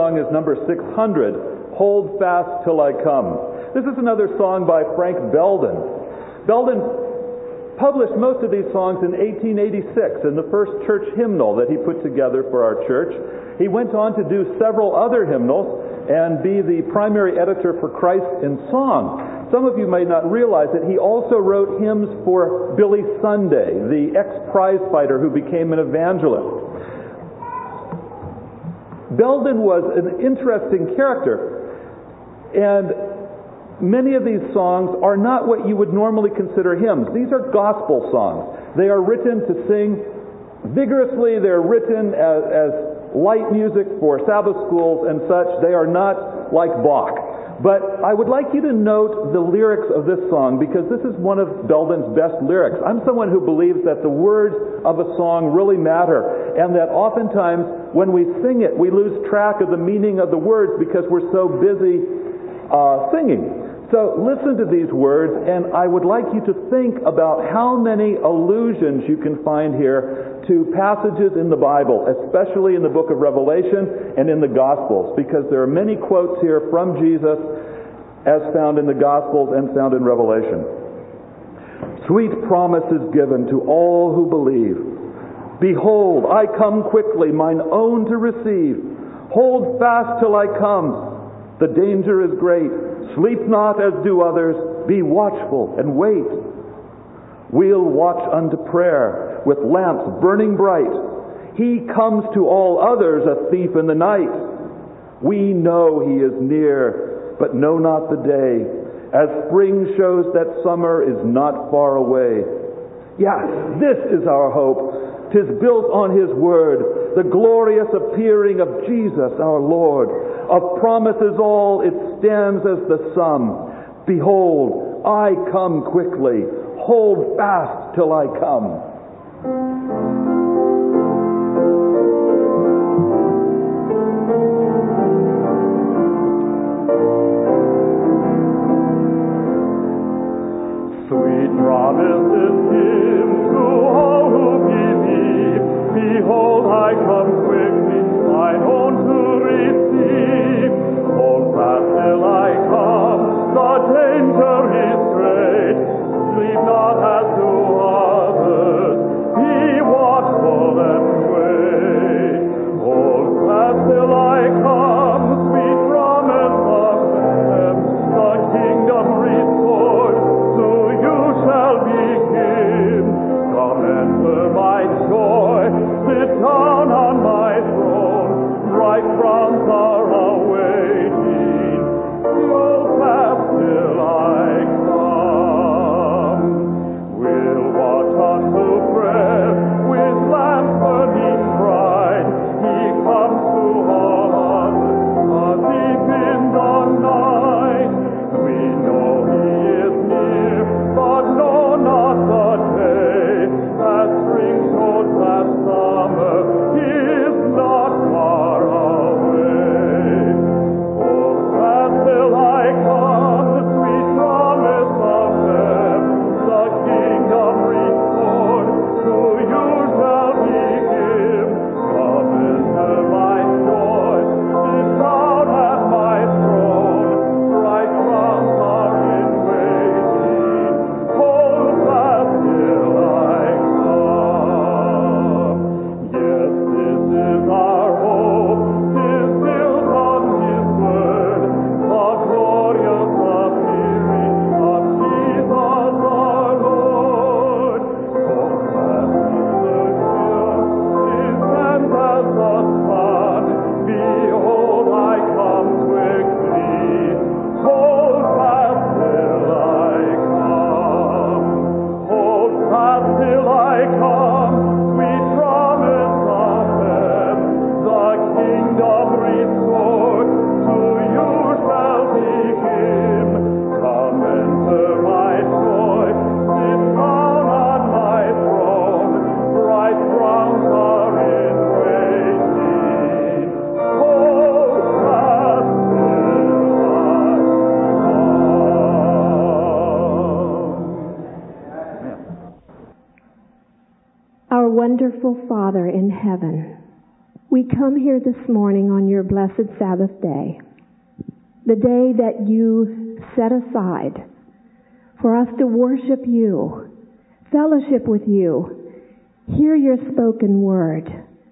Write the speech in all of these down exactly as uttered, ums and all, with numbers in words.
song is number six hundred, Hold Fast Till I Come. This is another song by Frank Belden. Belden published most of these songs in eighteen eighty-six in the first church hymnal that he put together for our church. He went on to do several other hymnals and be the primary editor for Christ in Song. Some of you may not realize that he also wrote hymns for Billy Sunday, the ex-prize fighter who became an evangelist. Belden was an interesting character, and many of these songs are not what you would normally consider hymns. These are gospel songs. They are written to sing vigorously. They're written as, as light music for Sabbath schools and such. They are not like Bach. But I would like you to note the lyrics of this song, because this is one of Belden's best lyrics. I'm someone who believes that the words of a song really matter, and that oftentimes when we sing it, we lose track of the meaning of the words because we're so busy uh, singing. So listen to these words, and I would like you to think about how many allusions you can find here to passages in the Bible, especially in the book of Revelation and in the Gospels, because there are many quotes here from Jesus as found in the Gospels and found in Revelation. Sweet promise is given to all who believe. Behold, I come quickly, mine own to receive. Hold fast till I come. The danger is great. Sleep not as do others. Be watchful and wait. We'll watch unto prayer with lamps burning bright. He comes to all others a thief in the night. We know he is near, but know not the day, as spring shows that summer is not far away. Yes, this is our hope. 'Tis built on his word, the glorious appearing of Jesus our Lord. Of promises all, it stands as the sum. Behold, I come quickly. Hold fast till I come. Sweet promises give to all who believe. Behold, I come quickly, mine own to receive. Hold fast till I come, the danger is great. Sleep not as do others, be watchful and wait. Hold fast till I come, sweet promise of them, the kingdom restored, to you shall begin. Come enter my joy, sit down on my throne, bright crowns are awaiting. Hold fast till I come. We'll watch unto prayer with lamps burning bright. He comes to all others, a thief in the night. We know he is near, but know not the day. As spring shows that summer is not far away. Hold fast till I come, the sweet promise of them, the kingdom restored, to you shall be given. Come enter my joy, sit down at my throne, bright crowns are in waiting. Hold fast till I come. Yes, this is our hope, 'tis built on his word, the glorious appearing of Jesus our Lord. Hold fast to the hill, his hands as the sun. Behold, I come quickly. Hold fast till I come. Hold fast till I come. Sweet promise of them, the kingdom restored, to you shall begin. Come enter my joy, sit down on my throne, bright crowns are in waiting. Hold fast till I come. Our wonderful Father in heaven, we come here this morning on your blessed Sabbath day, the day that you set aside for us to worship you, fellowship with you, hear your spoken word,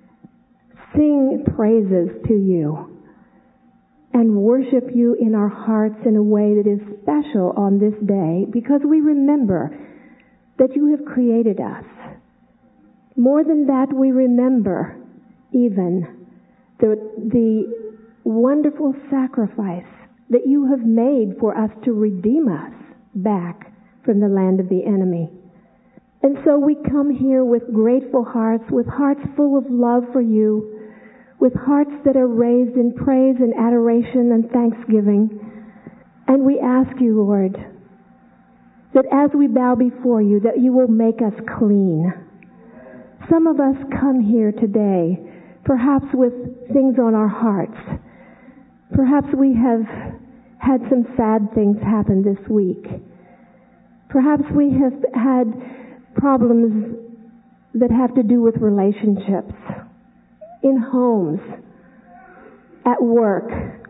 sing praises to you, and worship you in our hearts in a way that is special on this day, because we remember that you have created us. More than that, we remember even the, the wonderful sacrifice that you have made for us to redeem us back from the land of the enemy. And so we come here with grateful hearts, with hearts full of love for you, with hearts that are raised in praise and adoration and thanksgiving. And we ask you, Lord, that as we bow before you, that you will make us clean. Some of us come here today, perhaps with things on our hearts. Perhaps we have had some sad things happen this week. Perhaps we have had problems that have to do with relationships, in homes, at work,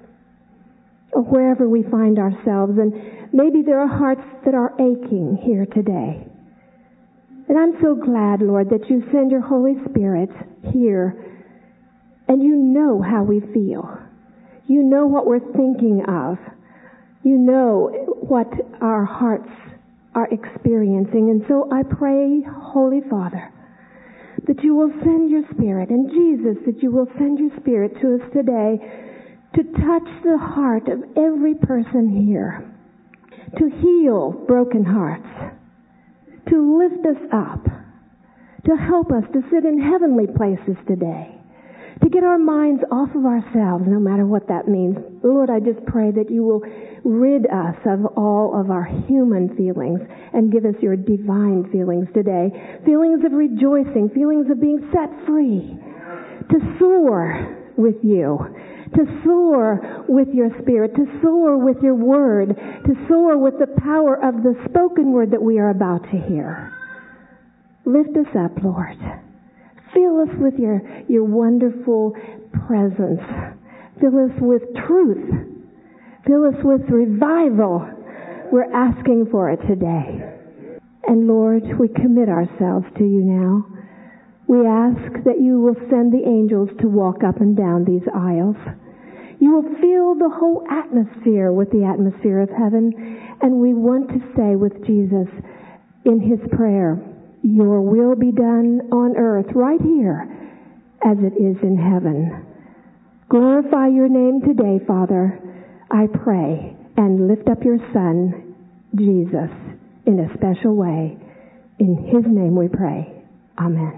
or wherever we find ourselves. And maybe there are hearts that are aching here today. And I'm so glad, Lord, that you send your Holy Spirit here, and you know how we feel. You know what we're thinking of. You know what our hearts are experiencing. And so I pray, Holy Father, that you will send your Spirit, and Jesus, that you will send your Spirit to us today to touch the heart of every person here, to heal broken hearts, to lift us up, to help us to sit in heavenly places today, to get our minds off of ourselves, no matter what that means. Lord, I just pray that you will rid us of all of our human feelings and give us your divine feelings today. Feelings of rejoicing, feelings of being set free, to soar with you, to soar with your Spirit, to soar with your word, to soar with the power of the spoken word that we are about to hear. Lift us up, Lord. Fill us with your, your wonderful presence. Fill us with truth. Fill us with revival. We're asking for it today. And Lord, we commit ourselves to you now. We ask that you will send the angels to walk up and down these aisles. You will fill the whole atmosphere with the atmosphere of heaven. And we want to say with Jesus in his prayer, your will be done on earth right here as it is in heaven. Glorify your name today, Father, I pray, and lift up your Son, Jesus, in a special way. In his name we pray. Amen.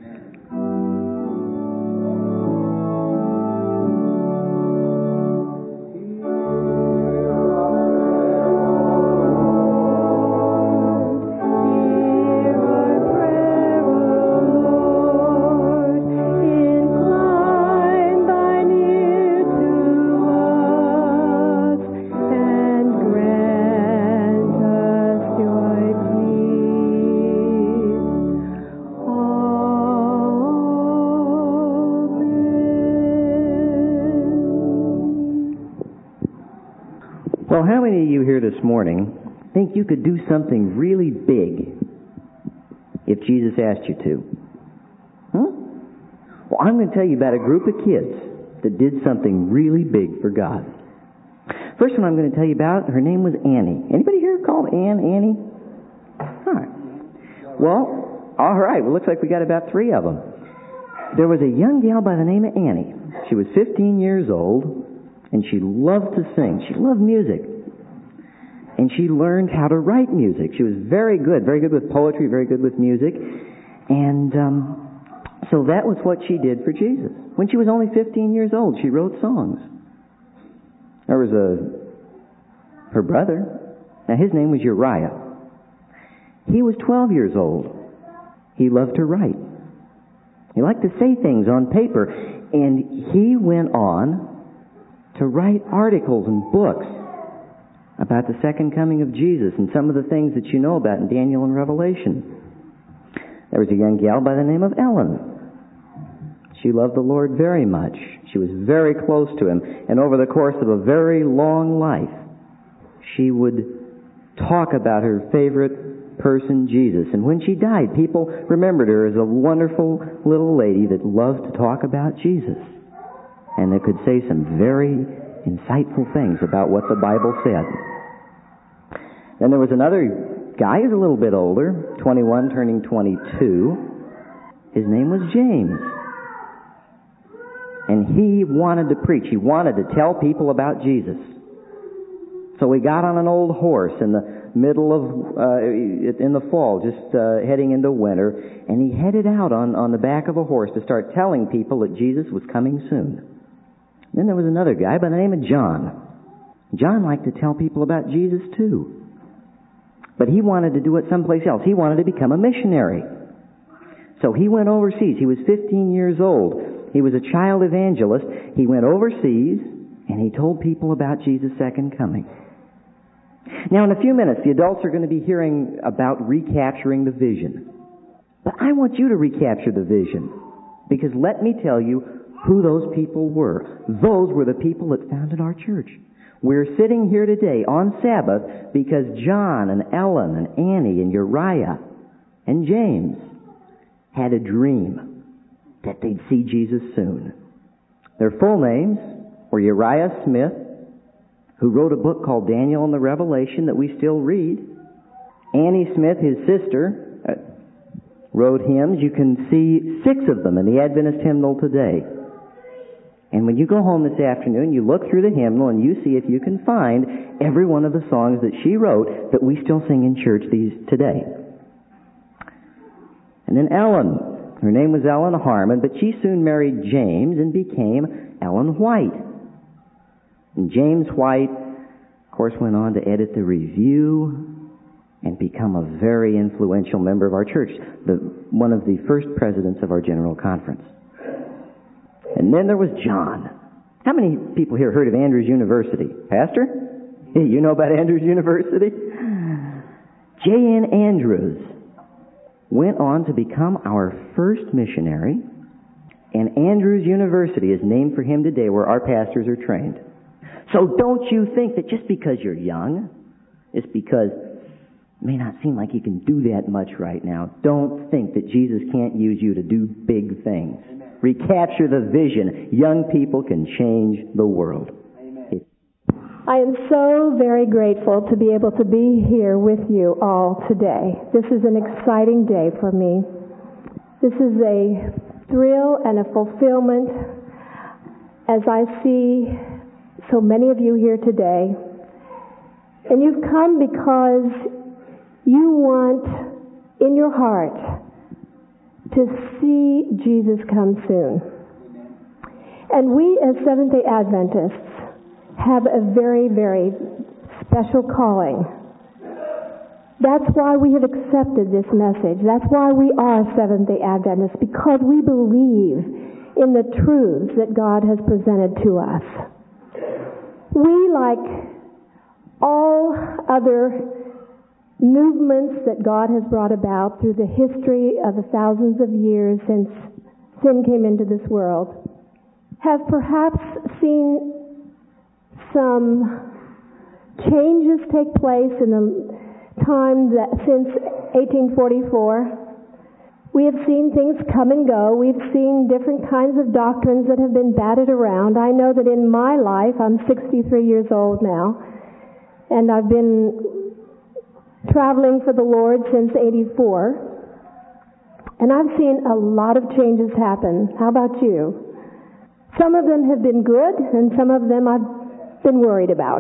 Well, how many of you here this morning think you could do something really big if Jesus asked you to? Hmm? Well, I'm going to tell you about a group of kids that did something really big for God. First one I'm going to tell you about, her name was Annie. Anybody here called Ann Annie? All right. Well, all right. Well, looks like we got about three of them. There was a young gal by the name of Annie. She was fifteen years old. And she loved to sing. She loved music. And she learned how to write music. She was very good, very good with poetry, very good with music. And um, so that was what she did for Jesus. When she was only fifteen years old, she wrote songs. There was a her brother. Now his name was Uriah. He was twelve years old. He loved to write. He liked to say things on paper. And he went on to write articles and books about the second coming of Jesus and some of the things that you know about in Daniel and Revelation. There was a young gal by the name of Ellen. She loved the Lord very much. She was very close to Him. And over the course of a very long life, she would talk about her favorite person, Jesus. And when she died, people remembered her as a wonderful little lady that loved to talk about Jesus. And that could say some very insightful things about what the Bible said. Then there was another guy who's a little bit older, twenty-one turning twenty-two. His name was James. And he wanted to preach. He wanted to tell people about Jesus. So he got on an old horse in the middle of, uh, in the fall, just uh, heading into winter, and he headed out on, on the back of a horse to start telling people that Jesus was coming soon. Then there was another guy by the name of John. John liked to tell people about Jesus too. But he wanted to do it someplace else. He wanted to become a missionary. So he went overseas. He was fifteen years old. He was a child evangelist. He went overseas, and he told people about Jesus' second coming. Now, in a few minutes, the adults are going to be hearing about recapturing the vision. But I want you to recapture the vision. Because let me tell you who those people were. Those were the people that founded our church. We're sitting here today on Sabbath because John and Ellen and Annie and Uriah and James had a dream that they'd see Jesus soon. Their full names were Uriah Smith, who wrote a book called Daniel and the Revelation that we still read. Annie Smith, his sister, uh, wrote hymns. You can see six of them in the Adventist hymnal today. And when you go home this afternoon, you look through the hymnal and you see if you can find every one of the songs that she wrote that we still sing in church these today. And then Ellen. Her name was Ellen Harmon, but she soon married James and became Ellen White. And James White, of course, went on to edit the Review and become a very influential member of our church, the, one of the first presidents of our General Conference. And then there was John. How many people here heard of Andrews University? Pastor? Hey, you know about Andrews University? J N Andrews went on to become our first missionary, and Andrews University is named for him today, where our pastors are trained. So don't you think that just because you're young, it's because it may not seem like you can do that much right now. Don't think that Jesus can't use you to do big things. Amen. Recapture the vision. Young people can change the world. I am so very grateful to be able to be here with you all today. This is an exciting day for me. This is a thrill and a fulfillment as I see so many of you here today. And you've come because you want in your heart to see Jesus come soon. And we as Seventh-day Adventists have a very, very special calling. That's why we have accepted this message. That's why we are Seventh-day Adventists, because we believe in the truths that God has presented to us. We, like all other movements that God has brought about through the history of the thousands of years since sin came into this world, have perhaps seen some changes take place in the time that since eighteen forty-four. We have seen things come and go. We've seen different kinds of doctrines that have been batted around. I know that in my life, I'm sixty-three years old now, and I've been traveling for the Lord since eighty-four, and I've seen a lot of changes happen. How about you? Some of them have been good, and some of them I've been worried about.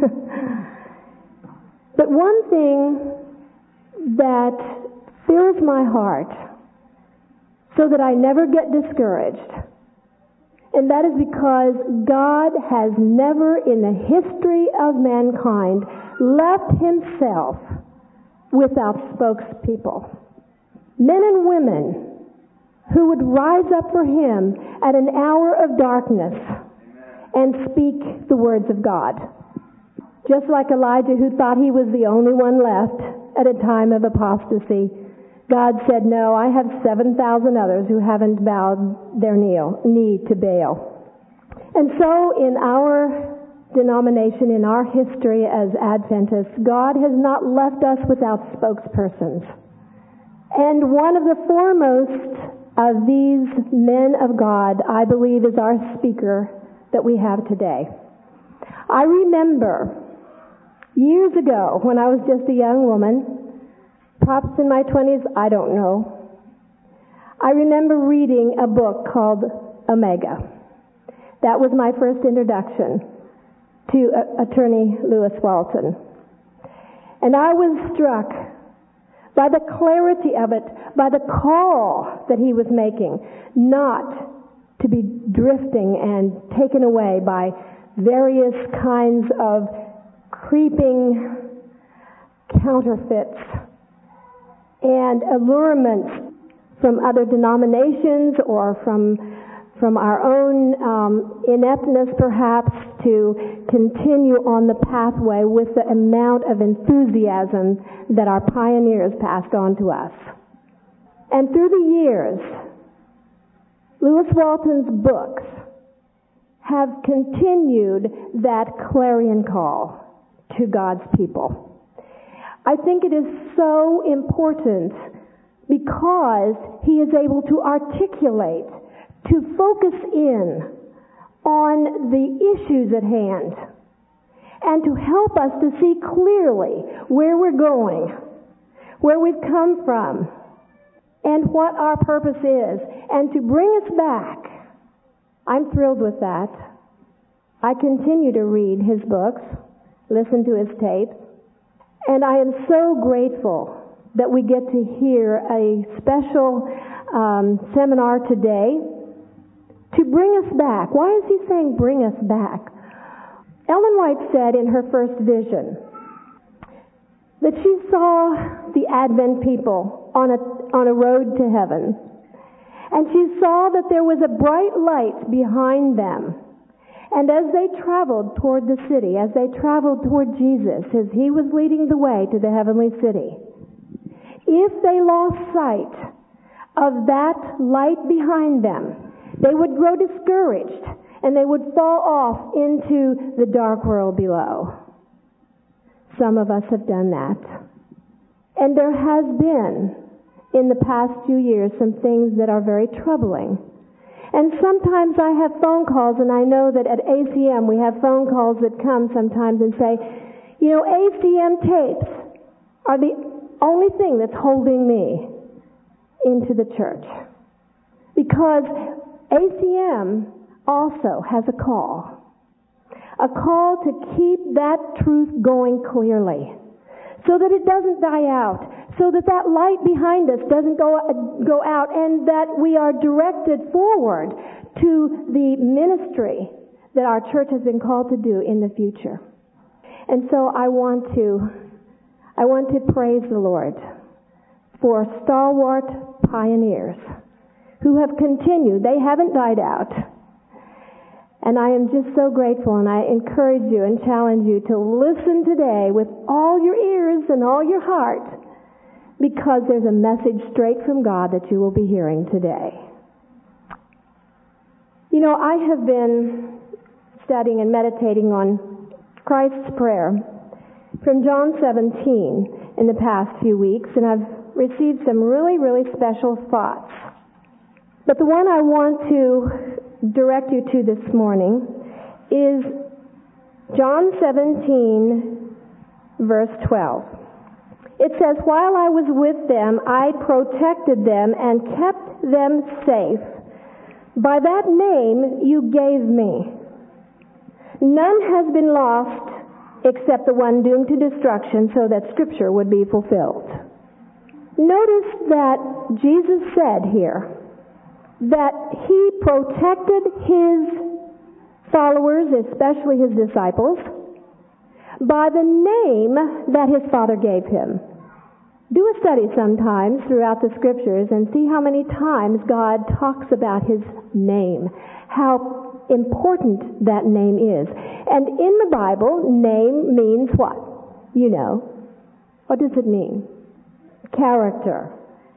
But one thing that fills my heart so that I never get discouraged, and that is because God has never in the history of mankind left himself without spokespeople. Men and women who would rise up for him at an hour of darkness and speak the words of God. Just like Elijah, who thought he was the only one left at a time of apostasy, God said, no, I have seven thousand others who haven't bowed their knee to Baal. And so in our denomination, in our history as Adventists, God has not left us without spokespersons. And one of the foremost of these men of God, I believe, is our speaker that we have today. I remember years ago when I was just a young woman, perhaps in my twenties, I don't know. I remember reading a book called Omega. That was my first introduction to uh, attorney Lewis Walton. And I was struck by the clarity of it, by the call that he was making, not to be drifting and taken away by various kinds of creeping counterfeits and allurements from other denominations or from from our own um, ineptness perhaps to continue on the pathway with the amount of enthusiasm that our pioneers passed on to us. And through the years, Lewis Walton's books have continued that clarion call to God's people. I think it is so important because he is able to articulate, to focus in on the issues at hand, and to help us to see clearly where we're going, where we've come from, and what our purpose is, and to bring us back. I'm thrilled with that. I continue to read his books, listen to his tape, and I am so grateful that we get to hear a special um, seminar today to bring us back. Why is he saying bring us back? Ellen White said in her first vision that she saw the Advent people on a, on a road to heaven. And she saw that there was a bright light behind them. And as they traveled toward the city, as they traveled toward Jesus, as he was leading the way to the heavenly city, if they lost sight of that light behind them, they would grow discouraged and they would fall off into the dark world below. Some of us have done that. And there has been, in the past few years, some things that are very troubling. And sometimes I have phone calls, and I know that at A C M we have phone calls that come sometimes and say, you know, A C M tapes are the only thing that's holding me into the church. Because A C M also has a call. A call to keep that truth going clearly, so that it doesn't die out, so that that light behind us doesn't go, uh, go out, and that we are directed forward to the ministry that our church has been called to do in the future. And so I want to, I want to praise the Lord for stalwart pioneers who have continued. They haven't died out. And I am just so grateful, and I encourage you and challenge you to listen today with all your ears and all your heart, because there's a message straight from God that you will be hearing today. You know, I have been studying and meditating on Christ's prayer from John seventeen in the past few weeks, and I've received some really, really special thoughts. But the one I want to direct you to this morning is John seventeen, verse twelve. It says, while I was with them, I protected them and kept them safe. By that name you gave me. None has been lost except the one doomed to destruction, so that Scripture would be fulfilled. Notice that Jesus said here that he protected his followers, especially his disciples, by the name that his Father gave him. Do a study sometimes throughout the Scriptures and see how many times God talks about his name, how important that name is. And in the Bible, name means what? You know. What does it mean? Character.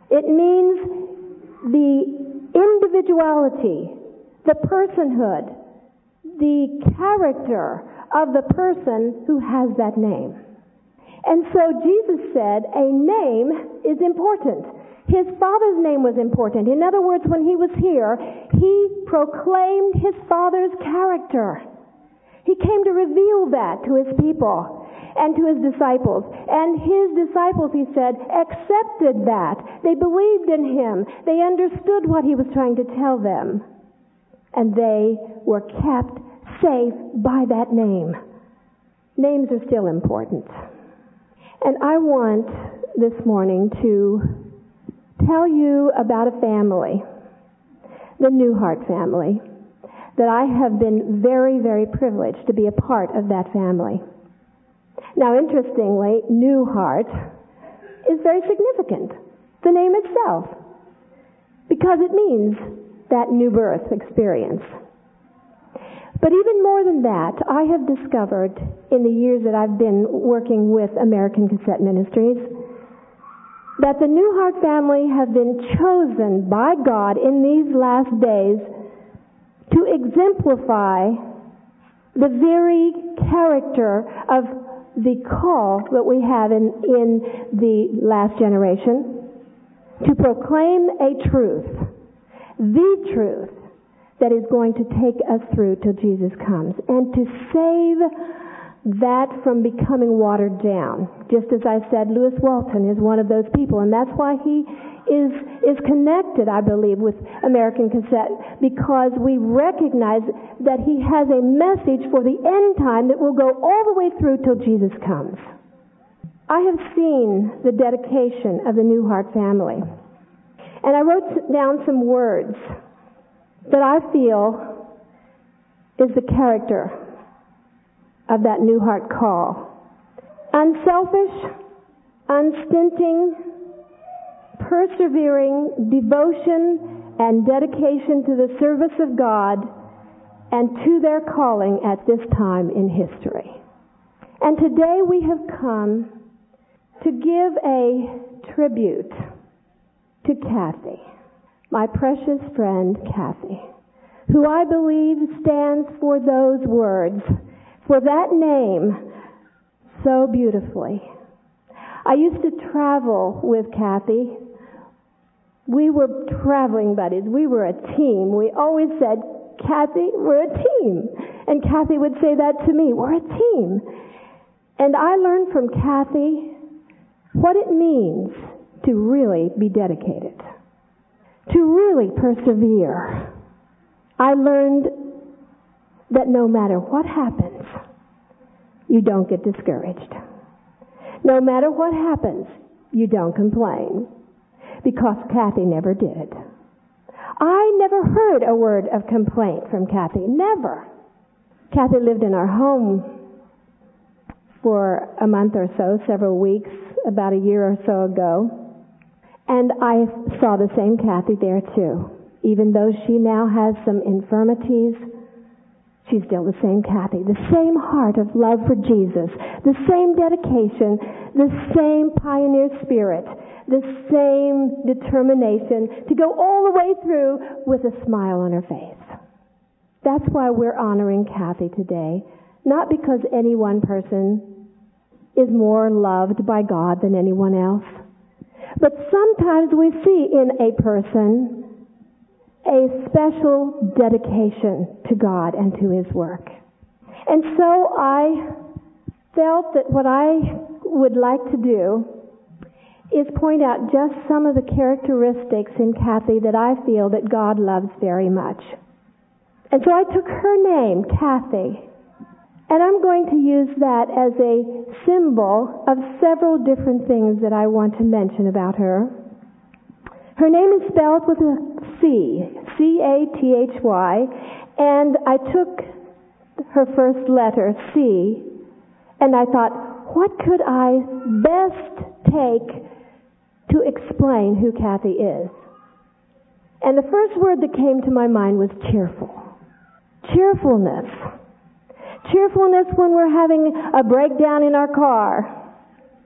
It means the individuality, the personhood, the character of the person who has that name. And so Jesus said a name is important. His Father's name was important. In other words, when he was here, he proclaimed his Father's character. He came to reveal that to his people and to his disciples. And his disciples, he said, accepted that. They believed in him. They understood what he was trying to tell them. And they were kept safe by that name. Names are still important. And I want this morning to tell you about a family, the Newhart family, that I have been very, very privileged to be a part of that family. Now, interestingly, Newhart is very significant, the name itself, because it means that new birth experience. But even more than that, I have discovered in the years that I've been working with American Cassette Ministries that the Newhart family have been chosen by God in these last days to exemplify the very character of the call that we have in, in the last generation to proclaim a truth, the truth that is going to take us through till Jesus comes, and to save that from becoming watered down. Just as I said, Lewis Walton is one of those people, and that's why he is is connected, I believe, with American Cassette, because we recognize that he has a message for the end time that will go all the way through till Jesus comes. I have seen the dedication of the Newhart family, and I wrote down some words that I feel is the character of that Newhart call. Unselfish, unstinting, persevering devotion and dedication to the service of God and to their calling at this time in history. And today we have come to give a tribute to Kathy, my precious friend Kathy, who I believe stands for those words, for that name so beautifully. I used to travel with Kathy. We were traveling buddies. We were a team. We always said, Kathy, we're a team. And Kathy would say that to me, we're a team. And I learned from Kathy what it means to really be dedicated, to really persevere. I learned that no matter what happens, you don't get discouraged. No matter what happens, you don't complain, because Kathy never did. I never heard a word of complaint from Kathy, never. Kathy lived in our home for a month or so, several weeks, about a year or so ago, and I saw the same Kathy there too. Even though she now has some infirmities, she's still the same Kathy, the same heart of love for Jesus, the same dedication, the same pioneer spirit, the same determination to go all the way through with a smile on her face. That's why we're honoring Kathy today, not because any one person is more loved by God than anyone else, but sometimes we see in a person a special dedication to God and to His work. And so I felt that what I would like to do is point out just some of the characteristics in Kathy that I feel that God loves very much. And so I took her name, Kathy, and I'm going to use that as a symbol of several different things that I want to mention about her. Her name is spelled with a C, C A T H Y, and I took her first letter, C, and I thought, what could I best take to explain who Kathy is? And the first word that came to my mind was cheerful. Cheerfulness. Cheerfulness when we're having a breakdown in our car.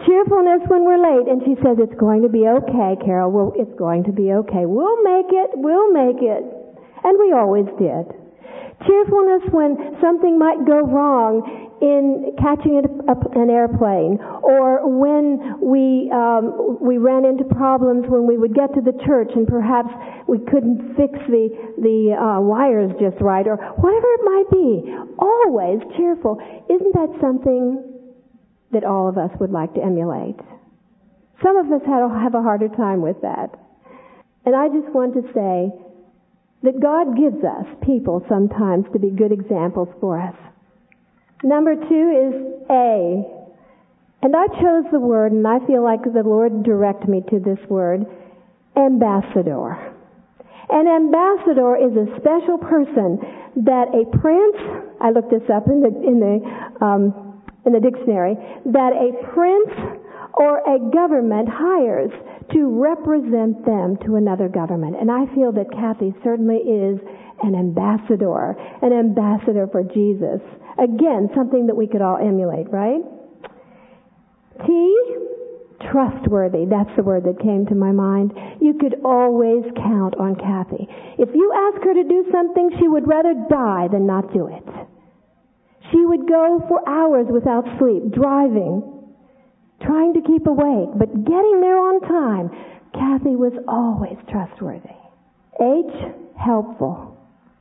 Cheerfulness when we're late. And she says, it's going to be okay, Carol. Well, it's going to be okay. We'll make it. We'll make it. And we always did. Cheerfulness when something might go wrong in catching an airplane, or when we um, we ran into problems when we would get to the church and perhaps we couldn't fix the the uh, wires just right, or whatever it might be. Always cheerful. Isn't that something that all of us would like to emulate? Some of us have a harder time with that. And I just want to say that God gives us people sometimes to be good examples for us. Number two is A. And I chose the word, and I feel like the Lord directed me to this word, ambassador. An ambassador is a special person that a prince, I looked this up in the, in the, um, in the dictionary, that a prince or a government hires to represent them to another government. And I feel that Kathy certainly is an ambassador, an ambassador for Jesus. Again, something that we could all emulate, right? T, trustworthy. That's the word that came to my mind. You could always count on Kathy. If you ask her to do something, she would rather die than not do it. She would go for hours without sleep, driving, trying to keep awake, but getting there on time. Kathy was always trustworthy. H, helpful.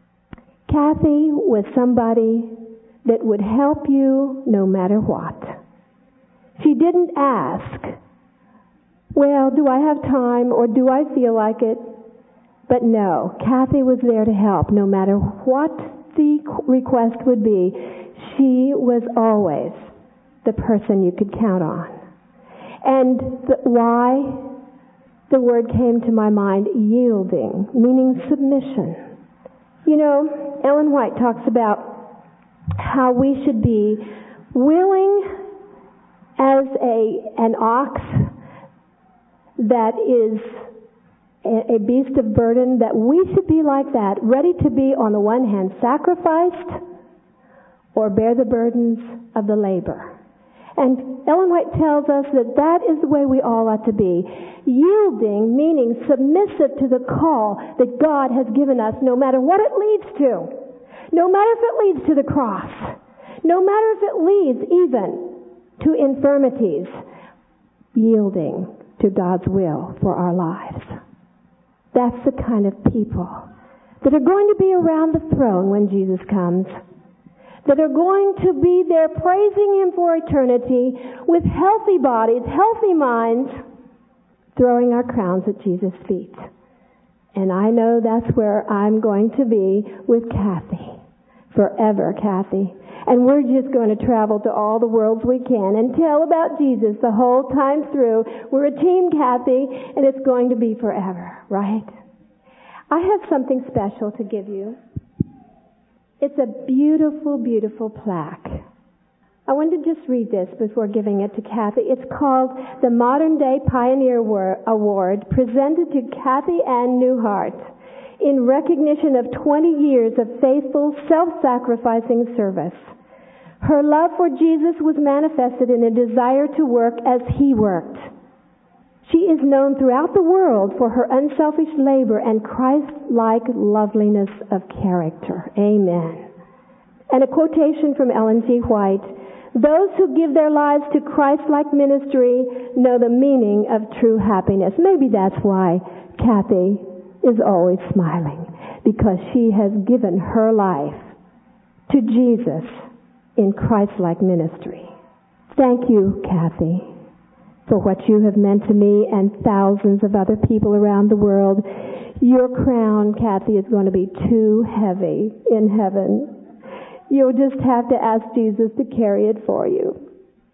Kathy was somebody that would help you no matter what. She didn't ask, well, do I have time or do I feel like it? But no, Kathy was there to help no matter what the request would be. She was always the person you could count on. And the, why? The word came to my mind, yielding, meaning submission. You know, Ellen White talks about how we should be willing as a an ox that is a, a beast of burden, that we should be like that, ready to be on the one hand sacrificed or bear the burdens of the labor. And Ellen White tells us that that is the way we all ought to be. Yielding, meaning submissive to the call that God has given us, no matter what it leads to. No matter if it leads to the cross. No matter if it leads even to infirmities. Yielding to God's will for our lives. That's the kind of people that are going to be around the throne when Jesus comes. That are going to be there praising Him for eternity with healthy bodies, healthy minds, throwing our crowns at Jesus' feet. And I know that's where I'm going to be with Kathy. Forever, Kathy. And we're just going to travel to all the worlds we can and tell about Jesus the whole time through. We're a team, Kathy, and it's going to be forever, right? I have something special to give you. It's a beautiful, beautiful plaque. I want to just read this before giving it to Kathy. It's called the Modern Day Pioneer Award, presented to Kathy Ann Newhart in recognition of twenty years of faithful, self-sacrificing service. Her love for Jesus was manifested in a desire to work as He worked. She is known throughout the world for her unselfish labor and Christ-like loveliness of character. Amen. And a quotation from Ellen G. White, those who give their lives to Christ-like ministry know the meaning of true happiness. Maybe that's why Kathy is always smiling, because she has given her life to Jesus in Christ-like ministry. Thank you, Kathy, for what you have meant to me and thousands of other people around the world. Your crown, Kathy, is going to be too heavy in heaven. You'll just have to ask Jesus to carry it for you.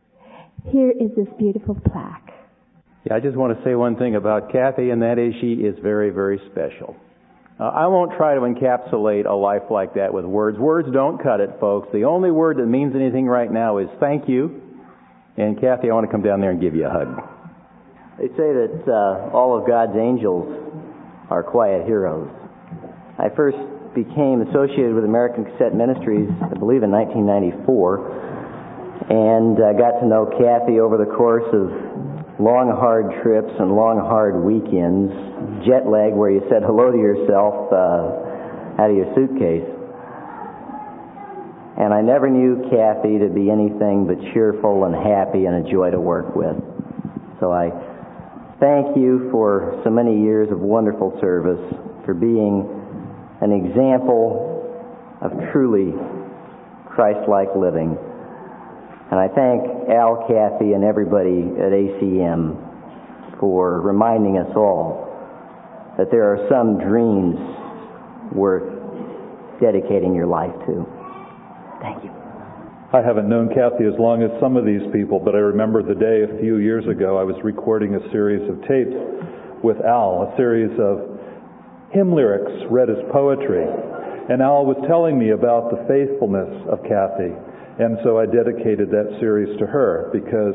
Here is this beautiful plaque. Yeah, I just want to say one thing about Kathy, and that is she is very, very special. Uh, I won't try to encapsulate a life like that with words. Words don't cut it, folks. The only word that means anything right now is thank you. And Kathy, I want to come down there and give you a hug. They say that uh, all of God's angels are quiet heroes. I first became associated with American Cassette Ministries, I believe in nineteen ninety-four, and uh, got to know Kathy over the course of long, hard trips and long, hard weekends. Jet lag where you said hello to yourself uh, out of your suitcase. And I never knew Kathy to be anything but cheerful and happy and a joy to work with. So I thank you for so many years of wonderful service, for being an example of truly Christ-like living. And I thank Al, Kathy, and everybody at A C M for reminding us all that there are some dreams worth dedicating your life to. Thank you. I haven't known Kathy as long as some of these people, but I remember the day a few years ago I was recording a series of tapes with Al, a series of hymn lyrics read as poetry. And Al was telling me about the faithfulness of Kathy, and so I dedicated that series to her because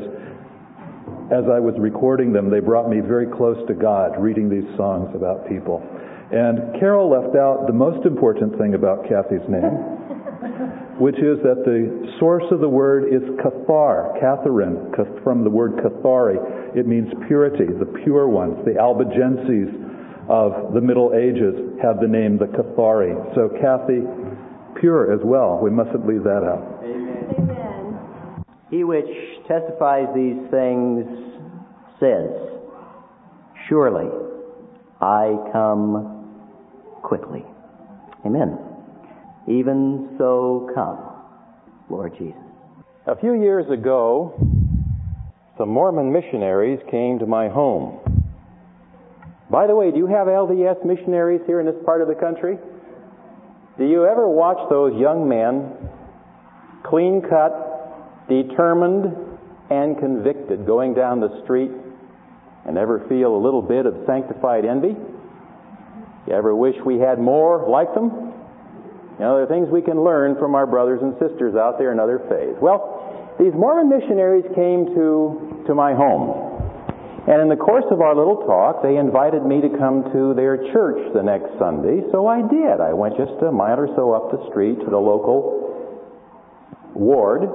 as I was recording them, they brought me very close to God, reading these songs about people. And Carol left out the most important thing about Kathy's name, which is that the source of the word is kathar, Catherine, from the word kathari. It means purity, the pure ones. The Albigenses of the Middle Ages have the name the Kathari. So Kathy, pure as well. We mustn't leave that out. Amen. Amen. He which testifies these things says, surely I come quickly. Amen. Even so come, Lord Jesus. A few years ago, some Mormon missionaries came to my home. By the way, do you have L D S missionaries here in this part of the country? Do you ever watch those young men, clean-cut, determined, and convicted, going down the street and ever feel a little bit of sanctified envy? You ever wish we had more like them? You know, there are things we can learn from our brothers and sisters out there in other faiths. Well, these Mormon missionaries came to, to my home. And in the course of our little talk, they invited me to come to their church the next Sunday. So I did. I went just a mile or so up the street to the local ward.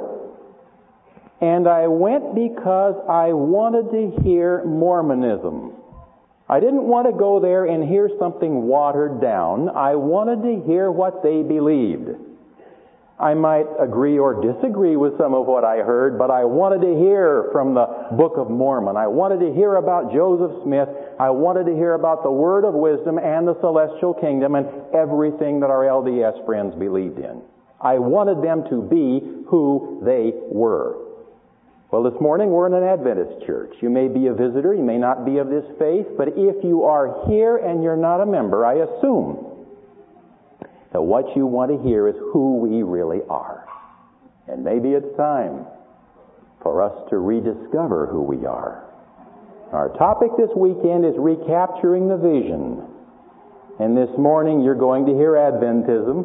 And I went because I wanted to hear Mormonism. I didn't want to go there and hear something watered down. I wanted to hear what they believed. I might agree or disagree with some of what I heard, but I wanted to hear from the Book of Mormon. I wanted to hear about Joseph Smith. I wanted to hear about the Word of Wisdom and the Celestial Kingdom and everything that our L D S friends believed in. I wanted them to be who they were. Well, this morning we're in an Adventist church. You may be a visitor, you may not be of this faith, but if you are here and you're not a member, I assume that what you want to hear is who we really are. And maybe it's time for us to rediscover who we are. Our topic this weekend is recapturing the vision. And this morning you're going to hear Adventism.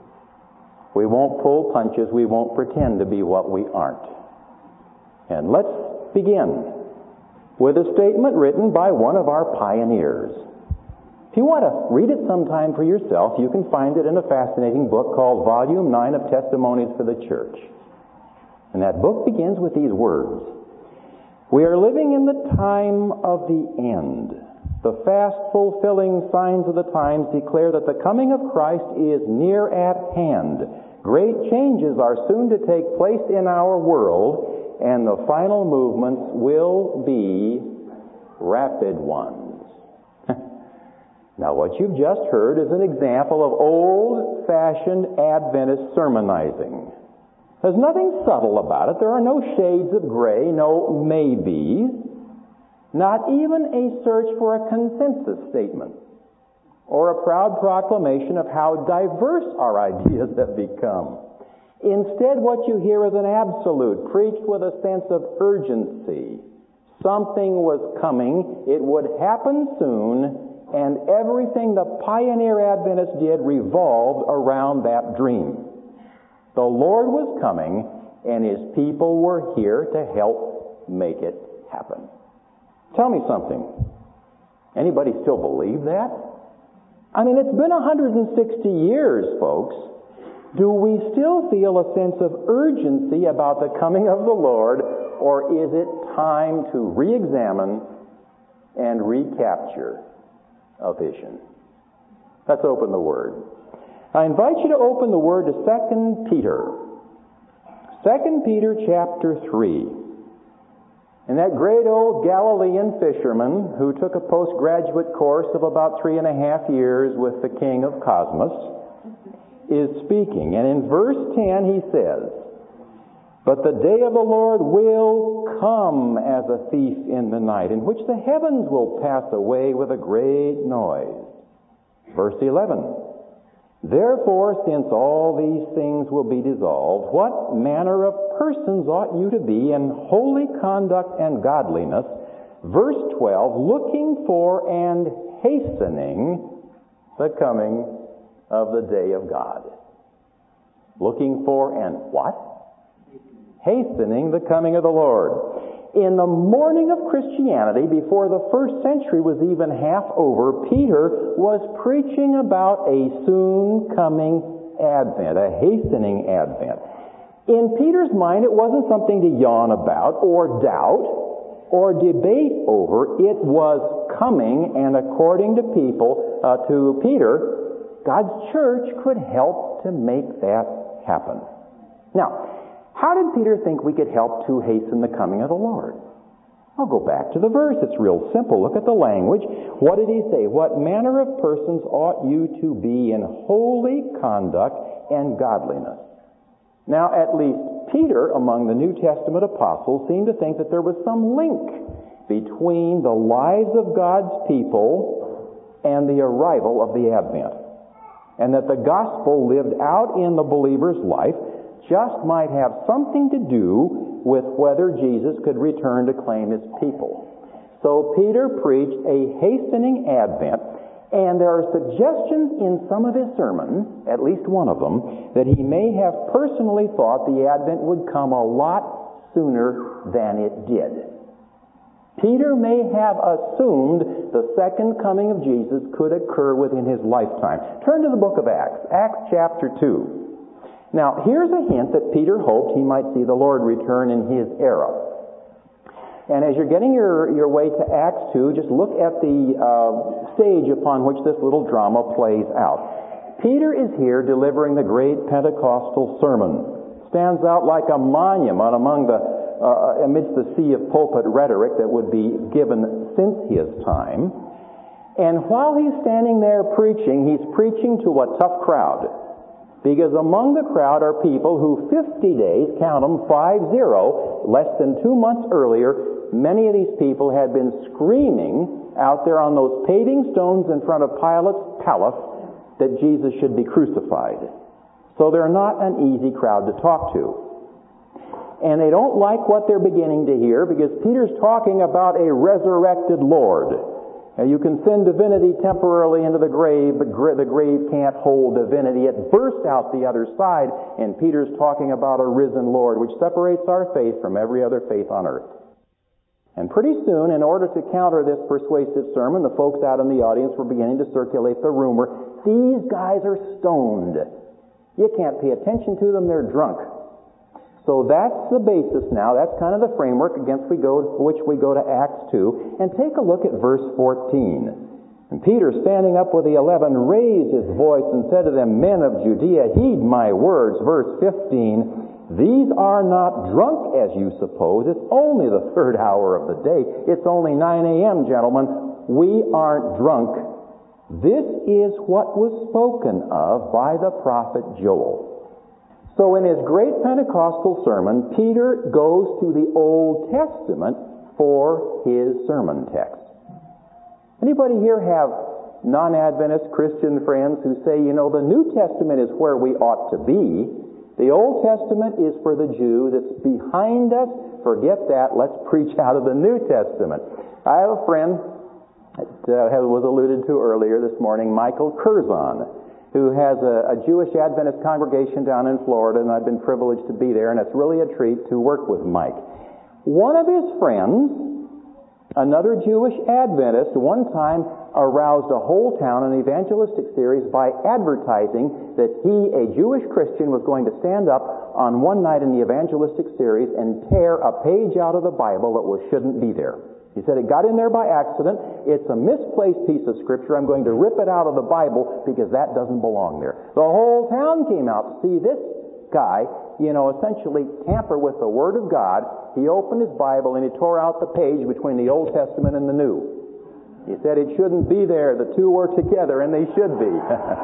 We won't pull punches, we won't pretend to be what we aren't. And let's begin with a statement written by one of our pioneers. If you want to read it sometime for yourself, you can find it in a fascinating book called Volume nine of Testimonies for the Church. And that book begins with these words. We are living in the time of the end. The fast fulfilling signs of the times declare that the coming of Christ is near at hand. Great changes are soon to take place in our world, and the final movements will be rapid ones. Now, what you've just heard is an example of old-fashioned Adventist sermonizing. There's nothing subtle about it. There are no shades of gray, no maybes, not even a search for a consensus statement or a proud proclamation of how diverse our ideas have become. Instead, what you hear is an absolute, preached with a sense of urgency. Something was coming, it would happen soon, and everything the pioneer Adventists did revolved around that dream. The Lord was coming, and His people were here to help make it happen. Tell me something. Anybody still believe that? I mean, it's been one hundred sixty years, folks. Do we still feel a sense of urgency about the coming of the Lord, or is it time to re-examine and recapture a vision? Let's open the Word. I invite you to open the Word to Second Peter. Second Peter chapter three. And that great old Galilean fisherman who took a postgraduate course of about three and a half years with the King of Cosmos is speaking. And in verse ten he says, "But the day of the Lord will come as a thief in the night, in which the heavens will pass away with a great noise." Verse eleven, "Therefore, since all these things will be dissolved, what manner of persons ought you to be in holy conduct and godliness?" Verse twelve, "Looking for and hastening the coming of the day of God." Looking for and what? Hastening the coming of the Lord. In the morning of Christianity, before the first century was even half over, Peter was preaching about a soon coming advent, a hastening advent. In Peter's mind, it wasn't something to yawn about or doubt or debate over. It was coming, and according to people, uh, to Peter, God's church could help to make that happen. Now, how did Peter think we could help to hasten the coming of the Lord? I'll go back to the verse. It's real simple. Look at the language. What did he say? "What manner of persons ought you to be in holy conduct and godliness?" Now, at least Peter, among the New Testament apostles, seemed to think that there was some link between the lives of God's people and the arrival of the Advent, and that the gospel lived out in the believer's life just might have something to do with whether Jesus could return to claim his people. So Peter preached a hastening advent, and there are suggestions in some of his sermons, at least one of them, that he may have personally thought the advent would come a lot sooner than it did. Peter may have assumed the second coming of Jesus could occur within his lifetime. Turn to the book of Acts, Acts chapter two. Now, here's a hint that Peter hoped he might see the Lord return in his era. And as you're getting your, your way to Acts two, just look at the uh, stage upon which this little drama plays out. Peter is here delivering the great Pentecostal sermon. Stands out like a monument among the uh, amidst the sea of pulpit rhetoric that would be given since his time. And while he's standing there preaching, he's preaching to a tough crowd. Because among the crowd are people who fifty days, count them, five zero, less than two months earlier, many of these people had been screaming out there on those paving stones in front of Pilate's palace that Jesus should be crucified. So they're not an easy crowd to talk to. And they don't like what they're beginning to hear because Peter's talking about a resurrected Lord. Now, you can send divinity temporarily into the grave, but the grave can't hold divinity. It bursts out the other side, and Peter's talking about a risen Lord, which separates our faith from every other faith on earth. And pretty soon, in order to counter this persuasive sermon, the folks out in the audience were beginning to circulate the rumor, these guys are stoned. You can't pay attention to them, they're drunk. So that's the basis now, that's kind of the framework against we go, which we go to Acts two, and take a look at verse fourteen. And Peter, standing up with the eleven, raised his voice and said to them, "Men of Judea, heed my words." Verse fifteen, "These are not drunk as you suppose. It's only the third hour of the day. It's only nine a.m., gentlemen. We aren't drunk. This is what was spoken of by the prophet Joel." So in his great Pentecostal sermon, Peter goes to the Old Testament for his sermon text. Anybody here have non-Adventist Christian friends who say, you know, the New Testament is where we ought to be. The Old Testament is for the Jew that's behind us. Forget that. Let's preach out of the New Testament. I have a friend that uh, was alluded to earlier this morning, Michael Curzon, who has a, a Jewish Adventist congregation down in Florida, and I've been privileged to be there, and it's really a treat to work with Mike. One of his friends, another Jewish Adventist, one time aroused a whole town in an evangelistic series by advertising that he, a Jewish Christian, was going to stand up on one night in the evangelistic series and tear a page out of the Bible that was, shouldn't be there. He said, it got in there by accident. It's a misplaced piece of Scripture. I'm going to rip it out of the Bible because that doesn't belong there. The whole town came out to see this guy, you know, essentially tamper with the Word of God. He opened his Bible and he tore out the page between the Old Testament and the New. He said it shouldn't be there. The two were together, and they should be.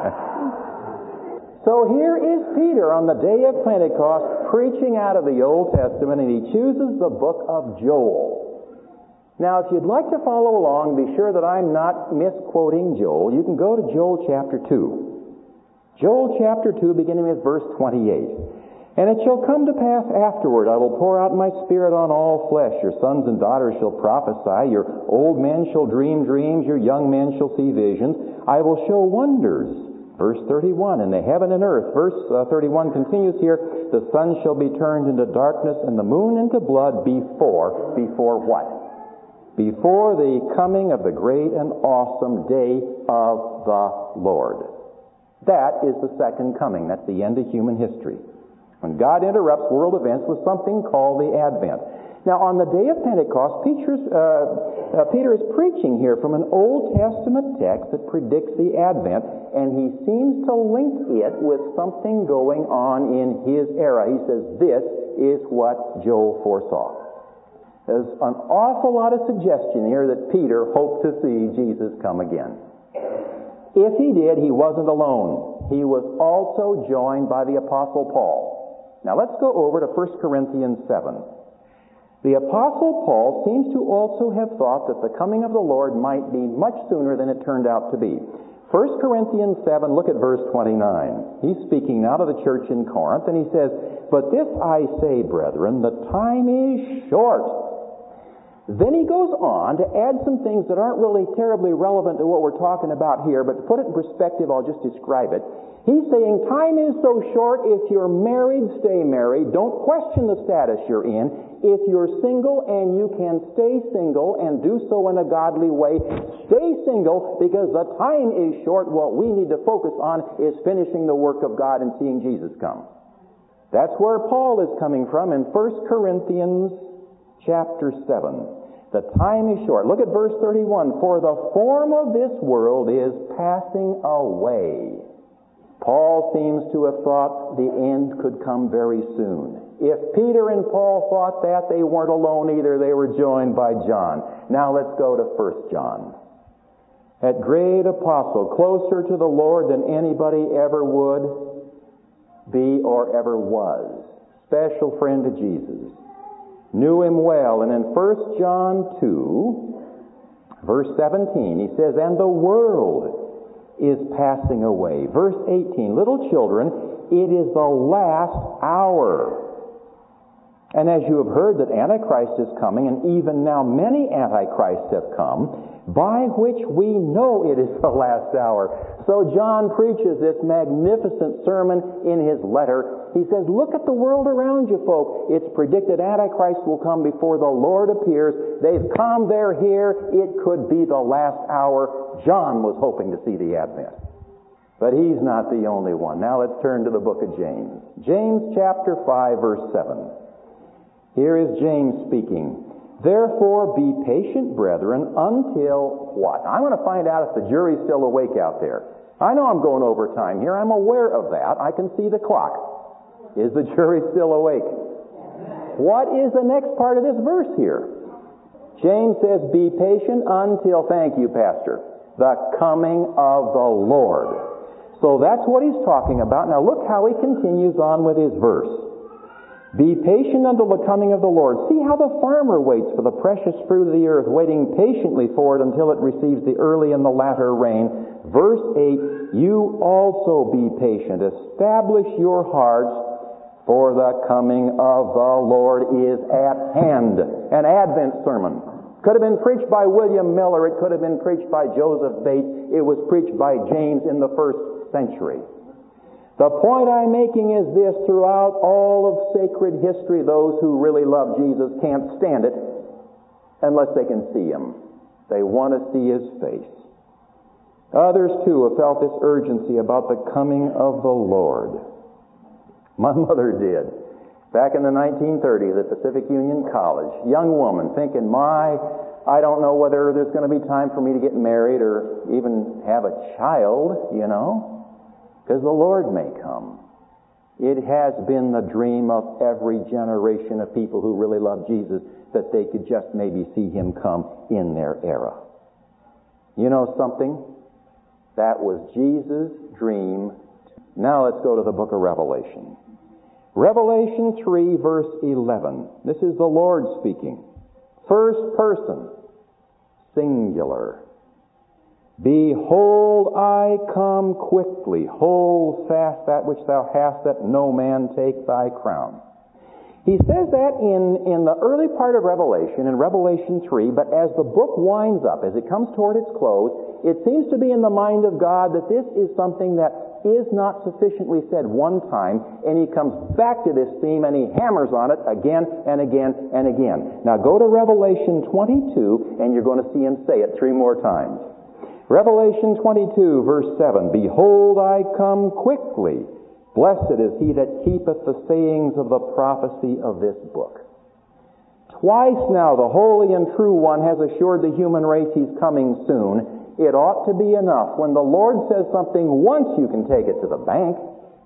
So here is Peter on the day of Pentecost preaching out of the Old Testament, and he chooses the book of Joel. Now, if you'd like to follow along, be sure that I'm not misquoting Joel. You can go to Joel chapter two. Joel chapter two, beginning with verse twenty-eight. And it shall come to pass afterward, I will pour out my Spirit on all flesh. Your sons and daughters shall prophesy. Your old men shall dream dreams. Your young men shall see visions. I will show wonders. Verse thirty-one, in the heaven and earth. Verse uh, thirty-one continues here, the sun shall be turned into darkness and the moon into blood before, before what? Before the coming of the great and awesome day of the Lord. That is the second coming. That's the end of human history. When God interrupts world events with something called the Advent. Now, on the day of Pentecost, Peter's, uh, uh, Peter is preaching here from an Old Testament text that predicts the Advent, and he seems to link it with something going on in his era. He says, this is what Joel foresaw. There's an awful lot of suggestion here that Peter hoped to see Jesus come again. If he did, he wasn't alone. He was also joined by the Apostle Paul. Now let's go over to First Corinthians seven. The Apostle Paul seems to also have thought that the coming of the Lord might be much sooner than it turned out to be. First Corinthians seven, look at verse twenty-nine. He's speaking now to the church in Corinth, and he says, but this I say, brethren, the time is short. Then he goes on to add some things that aren't really terribly relevant to what we're talking about here, but to put it in perspective, I'll just describe it. He's saying time is so short, if you're married, stay married. Don't question the status you're in. If you're single and you can stay single and do so in a godly way, stay single because the time is short. What we need to focus on is finishing the work of God and seeing Jesus come. That's where Paul is coming from in First Corinthians chapter seven. The time is short. Look at verse thirty-one. For the form of this world is passing away. Paul seems to have thought the end could come very soon. If Peter and Paul thought that, they weren't alone either. They were joined by John. Now let's go to First John. That great apostle, closer to the Lord than anybody ever would be or ever was. Special friend of Jesus. Knew him well. And in First John two, verse seventeen, he says, and the world is passing away. Verse eighteen, little children, it is the last hour. And as you have heard that Antichrist is coming, and even now many Antichrists have come, by which we know it is the last hour. So John preaches this magnificent sermon in his letter. He says, look at the world around you, folk. It's predicted Antichrist will come before the Lord appears. They've come, they're here. It could be the last hour. John was hoping to see the Advent. But he's not the only one. Now let's turn to the book of James. James chapter five, verse seven. Here is James speaking. Therefore be patient, brethren, until what? I want to find out if the jury's still awake out there. I know I'm going over time here. I'm aware of that. I can see the clock. Is the jury still awake? What is the next part of this verse here? James says, be patient until, thank you, Pastor, the coming of the Lord. So that's what he's talking about. Now look how he continues on with his verse. Be patient until the coming of the Lord. See how the farmer waits for the precious fruit of the earth, waiting patiently for it until it receives the early and the latter rain. Verse eight, you also be patient. Establish your hearts, for the coming of the Lord is at hand. An Advent sermon. Could have been preached by William Miller. It could have been preached by Joseph Bates. It was preached by James in the first century. The point I'm making is this: throughout all of sacred history, those who really love Jesus can't stand it unless they can see him. They want to see his face. Others, too, have felt this urgency about the coming of the Lord. My mother did. Back in the nineteen thirties at Pacific Union College, young woman thinking, my, I don't know whether there's going to be time for me to get married or even have a child, you know, because the Lord may come. It has been the dream of every generation of people who really love Jesus that they could just maybe see Him come in their era. You know something? That was Jesus' dream. Now let's go to the book of Revelation. Revelation three, verse eleven. This is the Lord speaking. First person, singular. Behold, I come quickly. Hold fast that which thou hast, that no man take thy crown. He says that in, in the early part of Revelation, in Revelation three, but as the book winds up, as it comes toward its close, it seems to be in the mind of God that this is something that is not sufficiently said one time, and He comes back to this theme and He hammers on it again and again and again. Now go to Revelation twenty-two, and you're going to see Him say it three more times. Revelation twenty-two, verse seven, Behold, I come quickly. Blessed is he that keepeth the sayings of the prophecy of this book. Twice now the Holy and True One has assured the human race He's coming soon. It ought to be enough. When the Lord says something once, you can take it to the bank.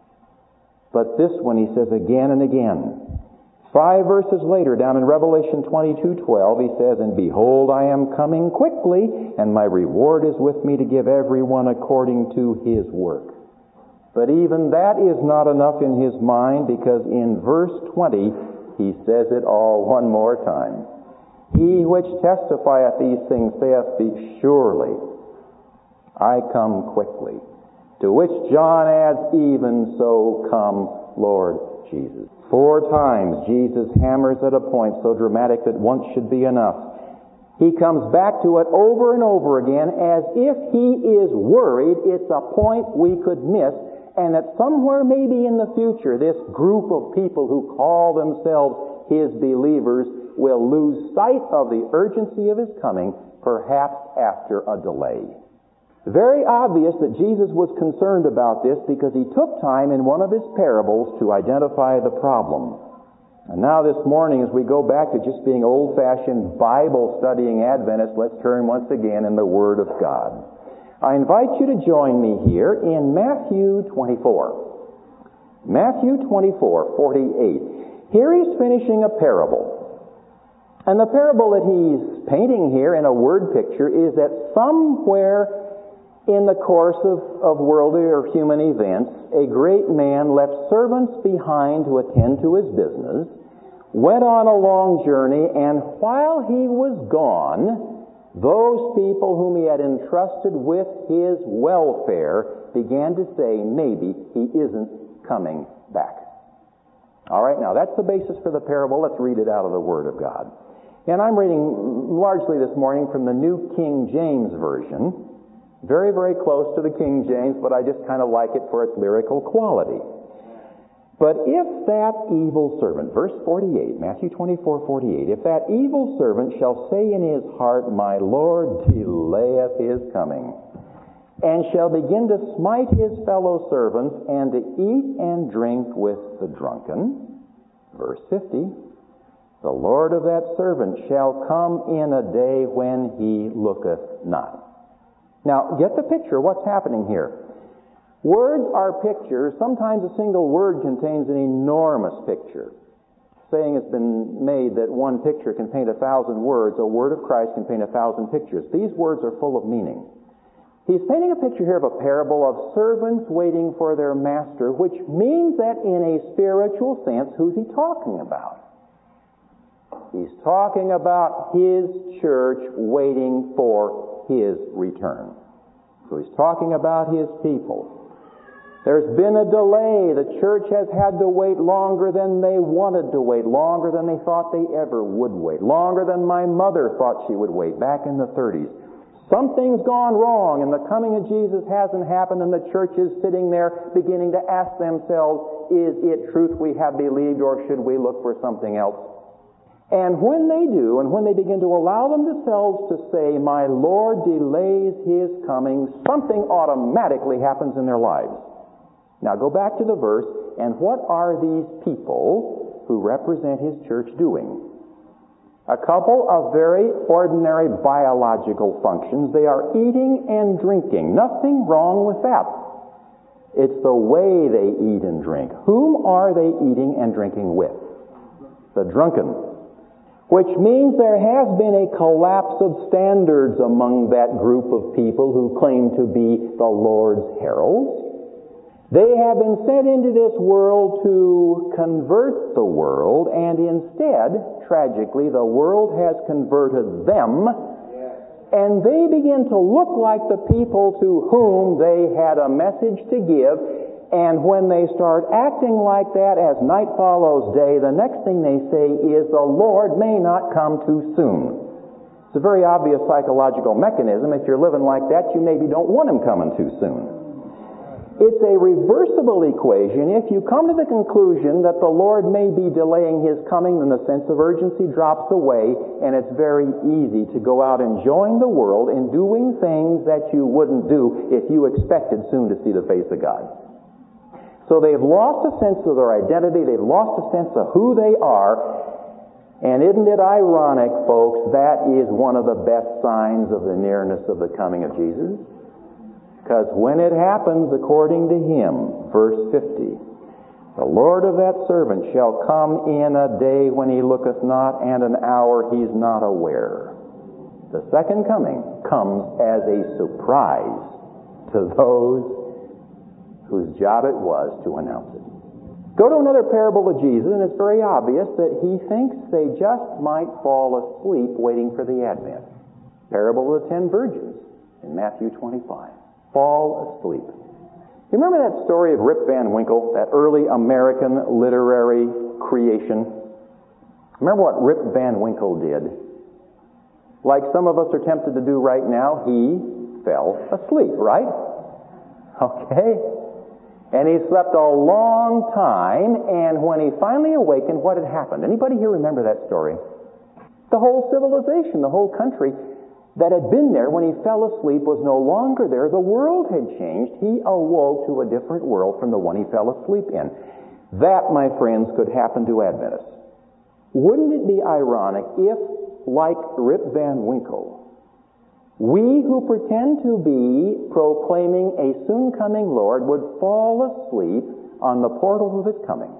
But this one He says again and again. Five verses later, down in Revelation twenty-two twelve, He says, And behold, I am coming quickly, and my reward is with me to give everyone according to his work. But even that is not enough in His mind, because in verse twenty, He says it all one more time. He which testifieth these things saith, Be surely I come quickly. To which John adds, Even so come, Lord Jesus. Four times Jesus hammers at a point so dramatic that once should be enough. He comes back to it over and over again as if He is worried it's a point we could miss, and that somewhere maybe in the future this group of people who call themselves His believers will lose sight of the urgency of His coming, perhaps after a delay. Very obvious that Jesus was concerned about this, because He took time in one of His parables to identify the problem. And now this morning, as we go back to just being old-fashioned Bible-studying Adventists, let's turn once again in the Word of God. I invite you to join me here in Matthew twenty-four. Matthew twenty-four, forty-eight. Here He's finishing a parable. And the parable that He's painting here in a word picture is that somewhere in the course of, of worldly or human events, a great man left servants behind to attend to his business, went on a long journey, and while he was gone, those people whom he had entrusted with his welfare began to say, maybe he isn't coming back. All right, now that's the basis for the parable. Let's read it out of the Word of God. And I'm reading largely this morning from the New King James Version. Very, very close to the King James, but I just kind of like it for its lyrical quality. But if that evil servant, verse forty-eight, Matthew twenty-four, forty-eight, if that evil servant shall say in his heart, My Lord delayeth His coming, and shall begin to smite his fellow servants, and to eat and drink with the drunken, verse fifty, the Lord of that servant shall come in a day when he looketh not. Now, get the picture. What's happening here? Words are pictures. Sometimes a single word contains an enormous picture. Saying has been made that one picture can paint a thousand words. A word of Christ can paint a thousand pictures. These words are full of meaning. He's painting a picture here of a parable of servants waiting for their master, which means that in a spiritual sense, who's he talking about? He's talking about His church waiting for His return. So He's talking about His people. There's been a delay. The church has had to wait longer than they wanted to wait, longer than they thought they ever would wait, longer than my mother thought she would wait back in the thirties. Something's gone wrong, and the coming of Jesus hasn't happened, and the church is sitting there beginning to ask themselves, is it truth we have believed, or should we look for something else? And when they do, and when they begin to allow themselves to say, my Lord delays His coming, something automatically happens in their lives. Now go back to the verse, and what are these people who represent His church doing? A couple of very ordinary biological functions. They are eating and drinking. Nothing wrong with that. It's the way they eat and drink. Whom are they eating and drinking with? The drunken. Which means there has been a collapse of standards among that group of people who claim to be the Lord's heralds. They have been sent into this world to convert the world, and instead, tragically, the world has converted them, and they begin to look like the people to whom they had a message to give. And when they start acting like that as night follows day, the next thing they say is, the Lord may not come too soon. It's a very obvious psychological mechanism. If you're living like that, you maybe don't want Him coming too soon. It's a reversible equation. If you come to the conclusion that the Lord may be delaying His coming, then the sense of urgency drops away, and it's very easy to go out enjoying the world and doing things that you wouldn't do if you expected soon to see the face of God. So they've lost a sense of their identity, they've lost a sense of who they are, and isn't it ironic, folks, that is one of the best signs of the nearness of the coming of Jesus? Because when it happens according to Him, verse fifty, the Lord of that servant shall come in a day when he looketh not, and an hour he's not aware. The second coming comes as a surprise to those whose job it was to announce it. Go to another parable of Jesus, and it's very obvious that He thinks they just might fall asleep waiting for the Advent. Parable of the ten virgins in Matthew twenty-five. Fall asleep. You remember that story of Rip Van Winkle, that early American literary creation? Remember what Rip Van Winkle did? Like some of us are tempted to do right now, he fell asleep, right? Okay. And he slept a long time, and when he finally awakened, what had happened? Anybody here remember that story? The whole civilization, the whole country that had been there when he fell asleep was no longer there. The world had changed. He awoke to a different world from the one he fell asleep in. That, my friends, could happen to Adventists. Wouldn't it be ironic if, like Rip Van Winkle, we who pretend to be proclaiming a soon-coming Lord would fall asleep on the portals of His coming,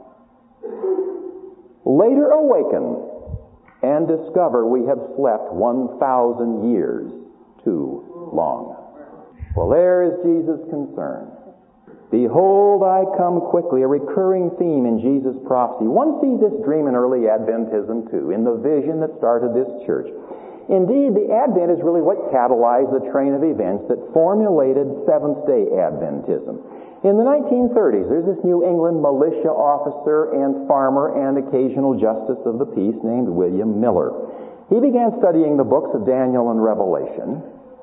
later awaken and discover we have slept one thousand years too long. Well, there is Jesus' concern. Behold, I come quickly, a recurring theme in Jesus' prophecy. One sees this dream in early Adventism too, in the vision that started this church. Indeed, the Advent is really what catalyzed the train of events that formulated Seventh-day Adventism. In the nineteen thirties, there's this New England militia officer and farmer and occasional justice of the peace named William Miller. He began studying the books of Daniel and Revelation.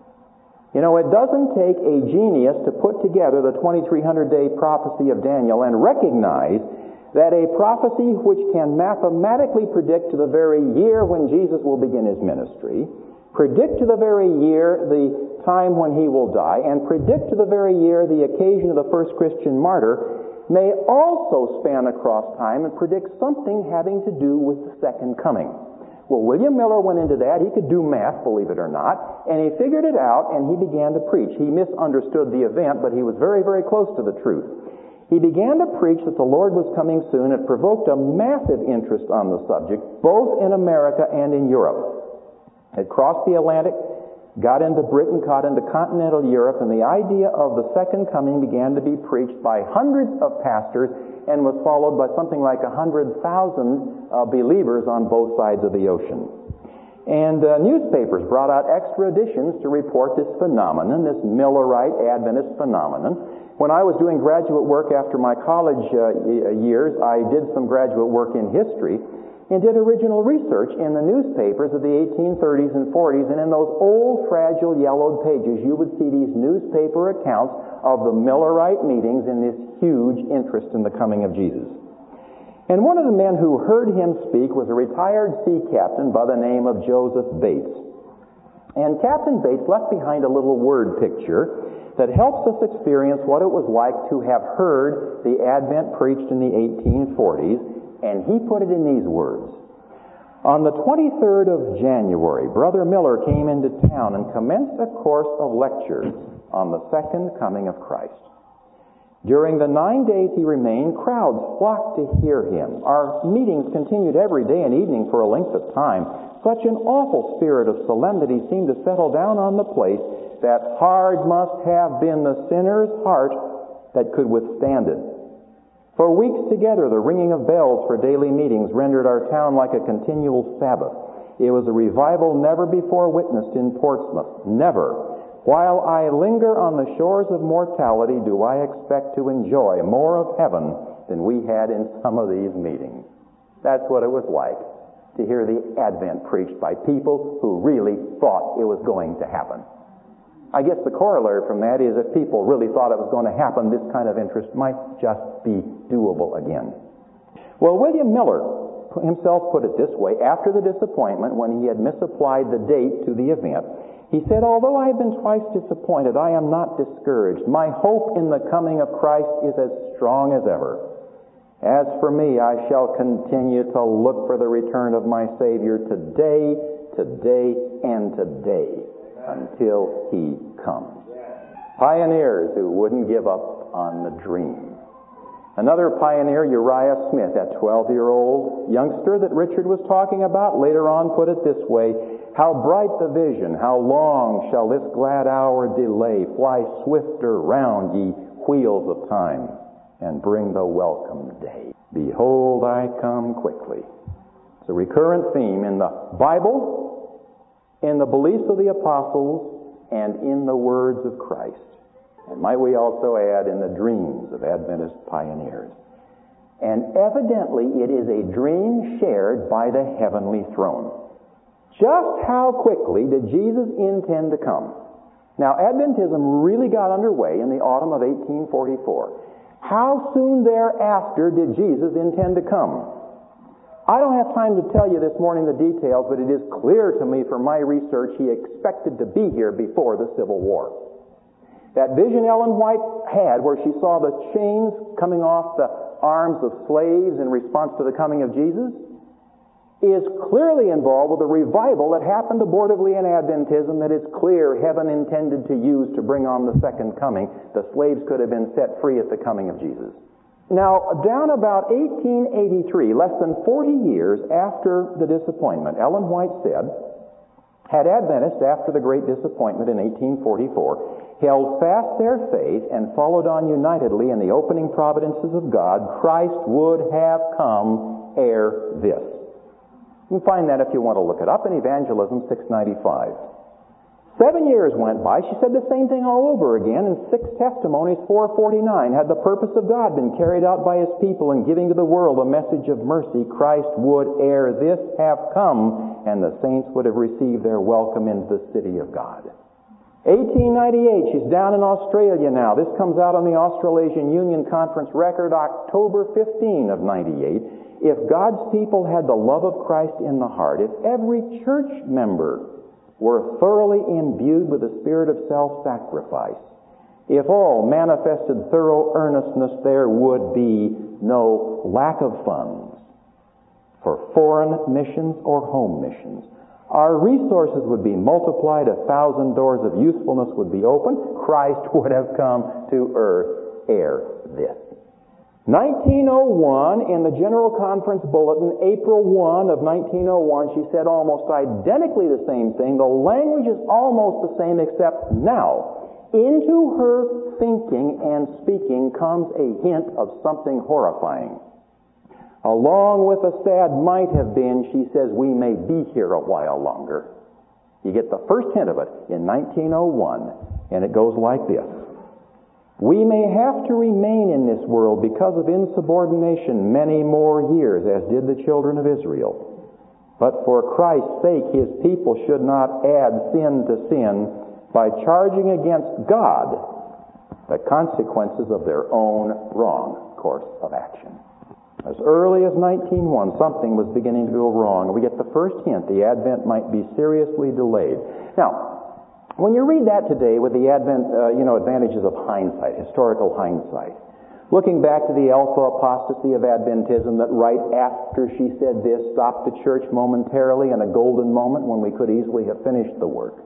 You know, it doesn't take a genius to put together the twenty-three hundred day prophecy of Daniel and recognize that a prophecy which can mathematically predict to the very year when Jesus will begin His ministry, predict to the very year the time when He will die, and predict to the very year the occasion of the first Christian martyr, may also span across time and predict something having to do with the second coming. Well, William Miller went into that. He could do math, believe it or not, and he figured it out, and he began to preach. He misunderstood the event, but he was very, very close to the truth. He began to preach that the Lord was coming soon. It provoked a massive interest on the subject, both in America and in Europe. It crossed the Atlantic, got into Britain, got into continental Europe, and the idea of the second coming began to be preached by hundreds of pastors and was followed by something like a hundred thousand uh, believers on both sides of the ocean. And uh, newspapers brought out extra editions to report this phenomenon, this Millerite Adventist phenomenon. When I was doing graduate work after my college uh, years, I did some graduate work in history and did original research in the newspapers of the eighteen thirties and forties, and in those old, fragile, yellowed pages, you would see these newspaper accounts of the Millerite meetings and this huge interest in the coming of Jesus. And one of the men who heard him speak was a retired sea captain by the name of Joseph Bates. And Captain Bates left behind a little word picture that helps us experience what it was like to have heard the Advent preached in the eighteen forties, and he put it in these words. On the twenty-third of January, Brother Miller came into town and commenced a course of lectures on the second coming of Christ. During the nine days he remained, crowds flocked to hear him. Our meetings continued every day and evening for a length of time. Such an awful spirit of solemnity seemed to settle down on the place that hard must have been the sinner's heart that could withstand it. For weeks together, the ringing of bells for daily meetings rendered our town like a continual Sabbath. It was a revival never before witnessed in Portsmouth. Never. While I linger on the shores of mortality, do I expect to enjoy more of heaven than we had in some of these meetings. That's what it was like to hear the Advent preached by people who really thought it was going to happen. I guess the corollary from that is if people really thought it was going to happen, this kind of interest might just be doable again. Well, William Miller himself put it this way after the disappointment when he had misapplied the date to the event. He said, although I have been twice disappointed, I am not discouraged. My hope in the coming of Christ is as strong as ever. As for me, I shall continue to look for the return of my Savior today, today, and today, until He comes. Pioneers who wouldn't give up on the dream. Another pioneer, Uriah Smith, that twelve-year-old youngster that Richard was talking about, later on put it this way, how bright the vision, how long shall this glad hour delay, fly swifter round ye wheels of time, and bring the welcome day. Behold, I come quickly. It's a recurrent theme in the Bible, in the beliefs of the apostles, and in the words of Christ. And might we also add in the dreams of Adventist pioneers. And evidently it is a dream shared by the heavenly throne. Just how quickly did Jesus intend to come? Now, Adventism really got underway in the autumn of eighteen forty-four. How soon thereafter did Jesus intend to come? I don't have time to tell you this morning the details, but it is clear to me from my research he expected to be here before the Civil War. That vision Ellen White had where she saw the chains coming off the arms of slaves in response to the coming of Jesus is clearly involved with a revival that happened abortively in Adventism that is clear heaven intended to use to bring on the second coming. The slaves could have been set free at the coming of Jesus. Now, down about eighteen eighty-three, less than forty years after the disappointment, Ellen White said, had Adventists, after the great disappointment in eighteen forty-four, held fast their faith and followed on unitedly in the opening providences of God, Christ would have come ere this. You can find that if you want to look it up in Evangelism six ninety-five. Seven years went by. She said the same thing all over again in six testimonies, four forty-nine. Had the purpose of God been carried out by His people in giving to the world a message of mercy, Christ would ere this have come, and the saints would have received their welcome into the city of God. eighteen ninety-eight, she's down in Australia now. This comes out on the Australasian Union Conference record, October fifteenth of ninety-eight. If God's people had the love of Christ in the heart, if every church member were thoroughly imbued with the spirit of self-sacrifice, if all manifested thorough earnestness, there would be no lack of funds for foreign missions or home missions. Our resources would be multiplied, a thousand doors of usefulness would be opened, Christ would have come to earth ere this. nineteen oh one, in the General Conference Bulletin, April first of nineteen oh one, she said almost identically the same thing. The language is almost the same, except now, into her thinking and speaking comes a hint of something horrifying. Along with a sad might have been, she says, we may be here a while longer. You get the first hint of it in nineteen oh one, and it goes like this. We may have to remain in this world because of insubordination many more years, as did the children of Israel. But for Christ's sake, His people should not add sin to sin by charging against God the consequences of their own wrong course of action. As early as nineteen oh one, something was beginning to go wrong. We get the first hint the Advent might be seriously delayed. Now, when you read that today with the Advent, uh, you know, advantages of hindsight, historical hindsight, looking back to the alpha apostasy of Adventism that right after she said this stopped the church momentarily in a golden moment when we could easily have finished the work.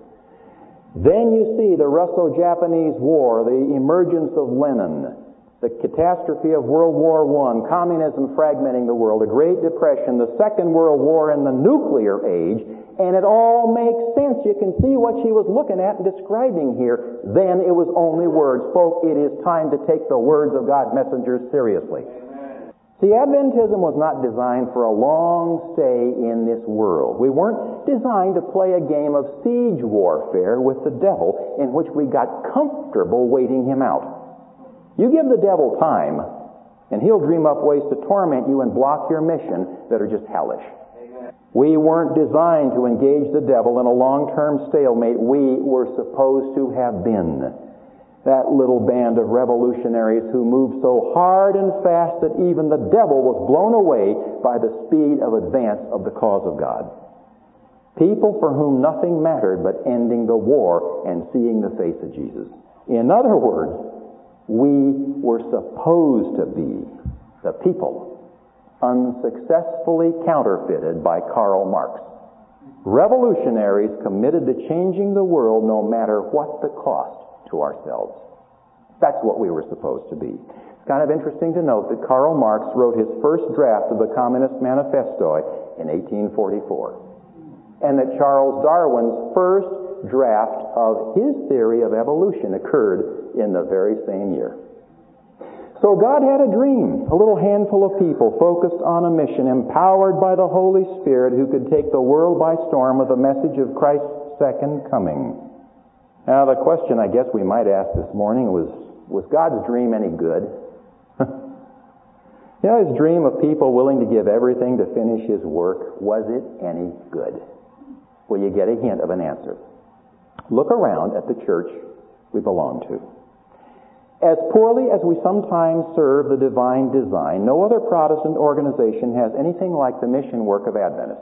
Then you see the Russo-Japanese War, the emergence of Lenin, the catastrophe of World War One, communism fragmenting the world, the Great Depression, the Second World War, and the nuclear age, and it all makes sense. You can see what she was looking at and describing here. Then it was only words. Folks, it is time to take the words of God's messengers seriously. Amen. See, Adventism was not designed for a long stay in this world. We weren't designed to play a game of siege warfare with the devil in which we got comfortable waiting him out. You give the devil time, and he'll dream up ways to torment you and block your mission that are just hellish. Amen. We weren't designed to engage the devil in a long-term stalemate. We were supposed to have been that little band of revolutionaries who moved so hard and fast that even the devil was blown away by the speed of advance of the cause of God. People for whom nothing mattered but ending the war and seeing the face of Jesus. In other words, we were supposed to be the people unsuccessfully counterfeited by Karl Marx. Revolutionaries committed to changing the world no matter what the cost to ourselves. That's what we were supposed to be. It's kind of interesting to note that Karl Marx wrote his first draft of the Communist Manifesto in eighteen forty-four, and that Charles Darwin's first draft of his theory of evolution occurred in the very same year. So God had a dream, a little handful of people focused on a mission, empowered by the Holy Spirit, who could take the world by storm with the message of Christ's second coming. Now the question I guess we might ask this morning was, was God's dream any good? You know, his dream of people willing to give everything to finish his work, was it any good? Well, you get a hint of an answer. Look around at the church we belong to. As poorly as we sometimes serve the divine design, no other Protestant organization has anything like the mission work of Adventists.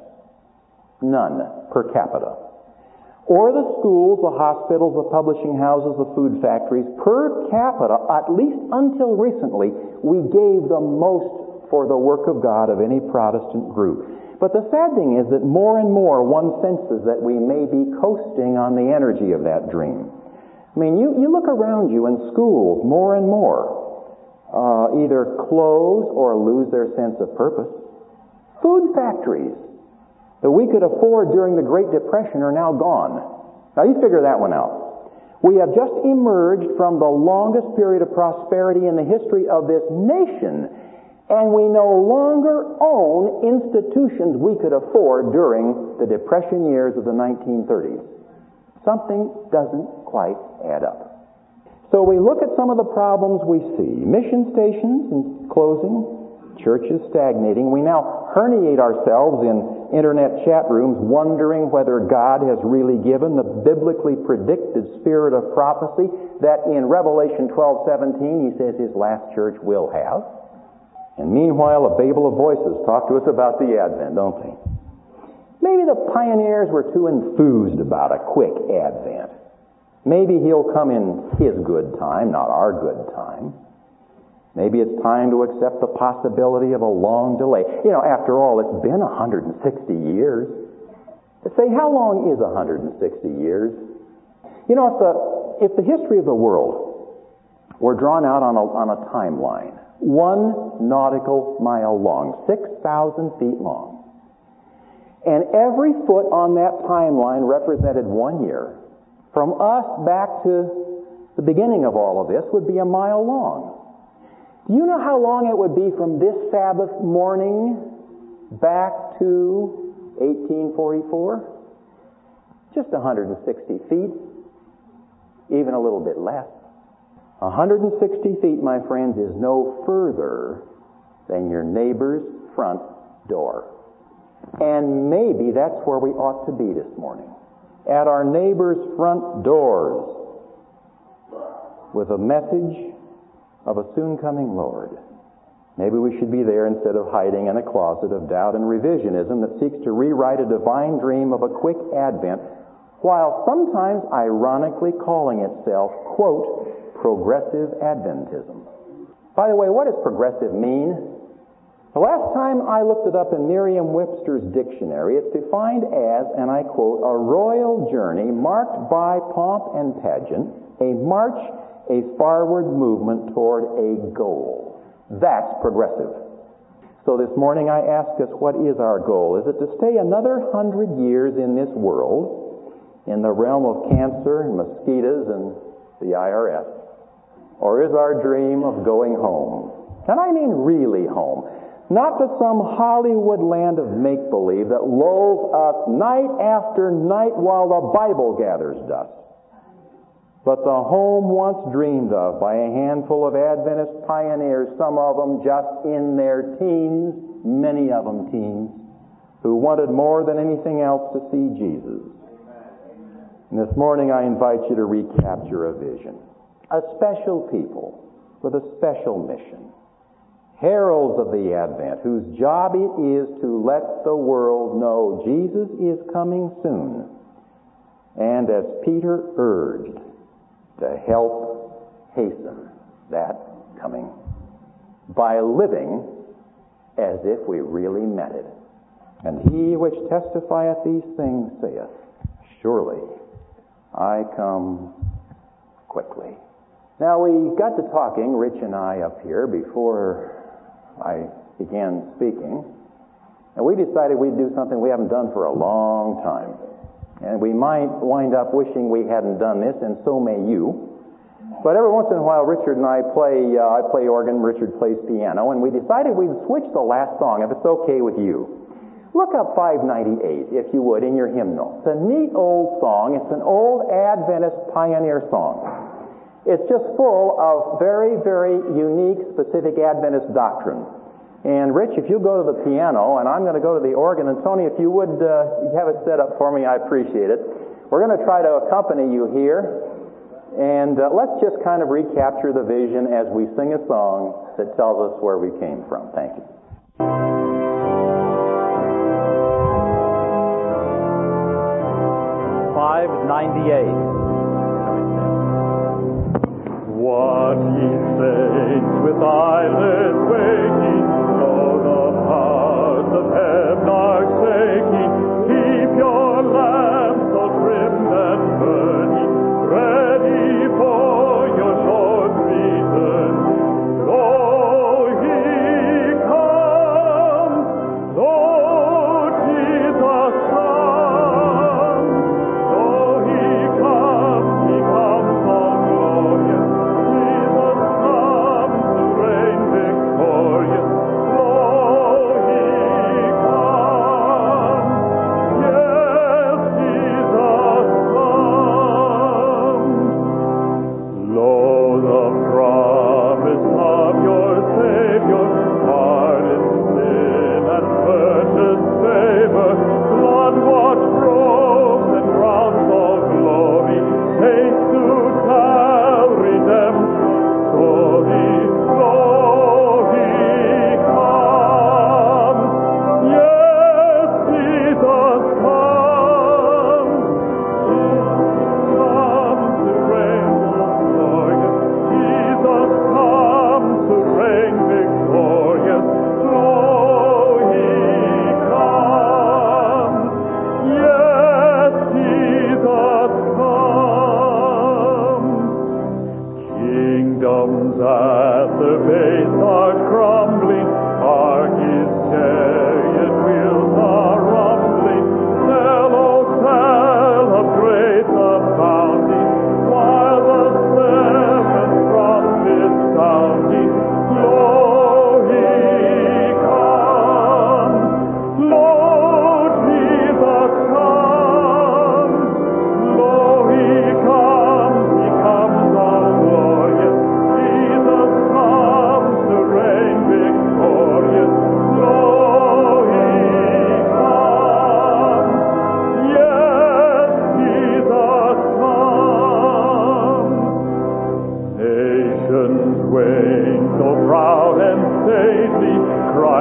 None, per capita. Or the schools, the hospitals, the publishing houses, the food factories. Per capita, at least until recently, we gave the most for the work of God of any Protestant group. But the sad thing is that more and more one senses that we may be coasting on the energy of that dream. I mean, you, you look around you in schools more and more uh, either close or lose their sense of purpose. Food factories that we could afford during the Great Depression are now gone. Now you figure that one out. We have just emerged from the longest period of prosperity in the history of this nation, and we no longer own institutions we could afford during the Depression years of the nineteen thirties. Something doesn't quite add up. So we look at some of the problems we see. Mission stations and closing, churches stagnating. We now herniate ourselves in internet chat rooms wondering whether God has really given the biblically predicted spirit of prophecy that in Revelation twelve seventeen he says his last church will have. And meanwhile, a babel of voices talk to us about the Advent, don't they? Maybe the pioneers were too enthused about a quick Advent. Maybe he'll come in his good time, not our good time. Maybe it's time to accept the possibility of a long delay. You know, after all, it's been one hundred sixty years. Say, how long is one hundred sixty years? You know, if the, if the history of the world were drawn out on a, on a timeline, one nautical mile long, six thousand feet long, and every foot on that timeline represented one year, from us back to the beginning of all of this would be a mile long. Do you know how long it would be from this Sabbath morning back to eighteen forty-four? Just one hundred sixty feet, even a little bit less. one hundred sixty feet, my friends, is no further than your neighbor's front door. And maybe that's where we ought to be this morning. At our neighbor's front doors with a message of a soon coming Lord. Maybe we should be there instead of hiding in a closet of doubt and revisionism that seeks to rewrite a divine dream of a quick advent, while sometimes ironically calling itself, quote, progressive Adventism. By the way, what does progressive mean? The last time I looked it up in Merriam-Webster's dictionary, it's defined as, and I quote, a royal journey marked by pomp and pageant, a march, a forward movement toward a goal. That's progressive. So this morning I ask us, what is our goal? Is it to stay another hundred years in this world, in the realm of cancer and mosquitoes and the I R S? Or is our dream of going home? And I mean really home. Not to some Hollywood land of make-believe that lulls us night after night while the Bible gathers dust. But the home once dreamed of by a handful of Adventist pioneers, some of them just in their teens, many of them teens, who wanted more than anything else to see Jesus. And this morning I invite you to recapture a vision. A special people with a special mission. Heralds of the Advent, whose job it is to let the world know Jesus is coming soon. And as Peter urged, to help hasten that coming by living as if we really meant it. And he which testifieth these things saith, surely I come quickly. Now we got to talking, Rich and I up here, before I began speaking, and we decided we'd do something we haven't done for a long time. And we might wind up wishing we hadn't done this, and so may you. But every once in a while, Richard and I play, uh, I play organ, Richard plays piano, and we decided we'd switch the last song, if it's okay with you. Look up five ninety-eight, if you would, in your hymnal. It's a neat old song. It's an old Adventist pioneer song. It's just full of very, very unique, specific Adventist doctrine. And Rich, if you go to the piano, and I'm going to go to the organ, and Tony, if you would uh, have it set up for me, I appreciate it. We're going to try to accompany you here, and uh, let's just kind of recapture the vision as we sing a song that tells us where we came from. Thank you. five ninety-eight. What ye saints with eyelids waking, know the powers of heaven are shaking. Keep your lamps all trimmed and burning, ready for your Lord's return. Lo, he comes, lo, Jesus comes, lo, he comes, he comes all glorious. Jesus comes to reign victorious.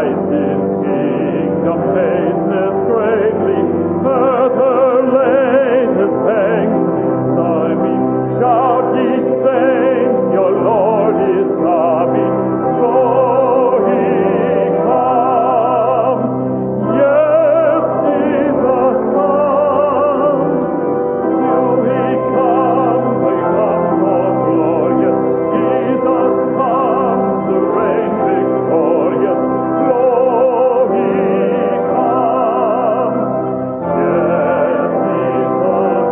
Christ in kingdom faces greatly, further laid his thanks. I mean, shout ye saints, your Lord is coming. Lo, he comes. Yes, Jesus comes. Till he comes, he comes so glorious. Jesus comes to reign victorious. Lo, he comes. Yes, Jesus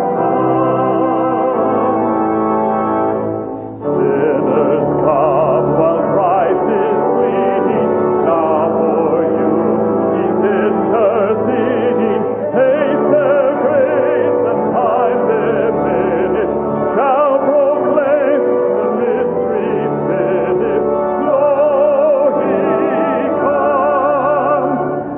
comes. Sinners come while Christ is pleading. Now for you he's interceding. Haste their grace and time their minute. Shall proclaim the mystery finished. Lo, he comes.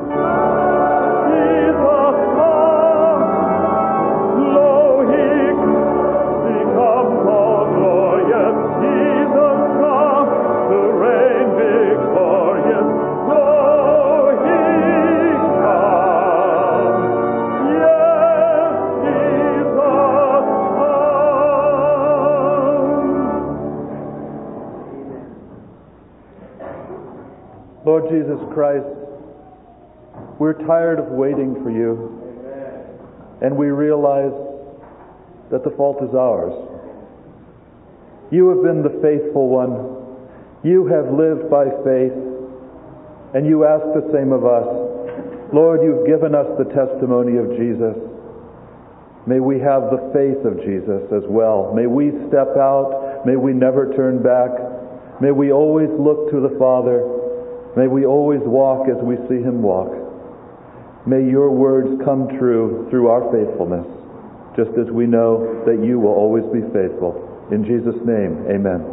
Jesus comes. Lo, he comes. He comes all glorious. Jesus comes to reign victorious. Lo, he comes. Yes, Jesus comes. Lord Jesus Christ, we're tired of waiting for you, and we realize that the fault is ours. You have been the faithful one. You have lived by faith, and you ask the same of us. Lord, you've given us the testimony of Jesus. May we have the faith of Jesus as well. May we step out. May we never turn back. May we always look to the Father. May we always walk as we see him walk. May your words come true through our faithfulness, just as we know that you will always be faithful. In Jesus' name, amen.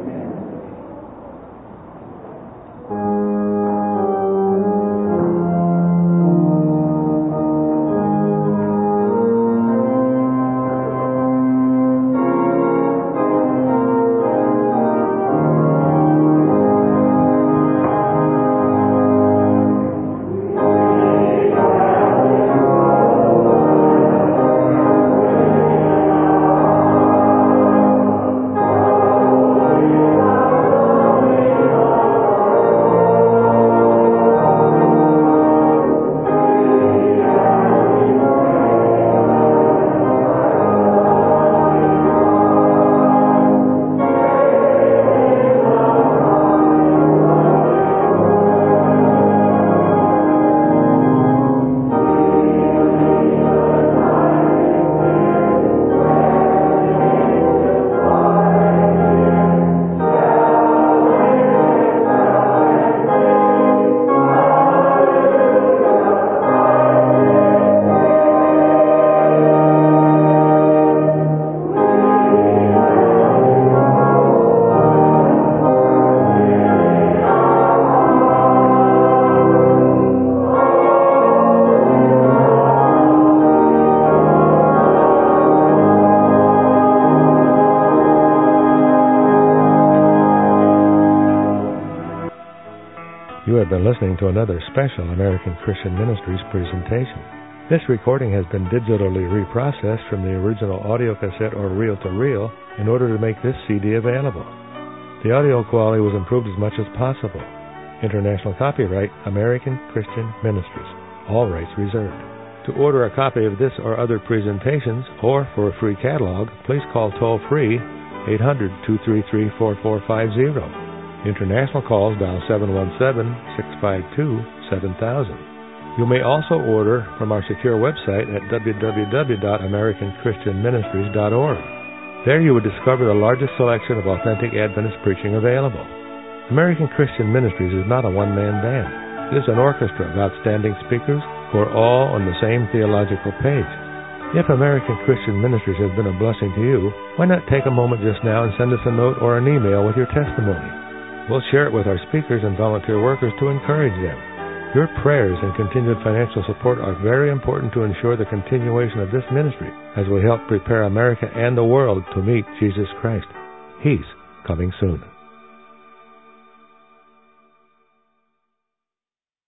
You have been listening to another special American Christian Ministries presentation. This recording has been digitally reprocessed from the original audio cassette or reel-to-reel in order to make this C D available. The audio quality was improved as much as possible. International copyright, American Christian Ministries. All rights reserved. To order a copy of this or other presentations, or for a free catalog, please call toll-free eight hundred, two three three, four four five zero. International calls dial seven one seven, six five two, seven thousand. You may also order from our secure website at w w w dot american christian ministries dot org. There you would discover the largest selection of authentic Adventist preaching available. American Christian Ministries is not a one-man band. It is an orchestra of outstanding speakers who are all on the same theological page. If American Christian Ministries has been a blessing to you, why not take a moment just now and send us a note or an email with your testimony? We'll share it with our speakers and volunteer workers to encourage them. Your prayers and continued financial support are very important to ensure the continuation of this ministry as we help prepare America and the world to meet Jesus Christ. He's coming soon.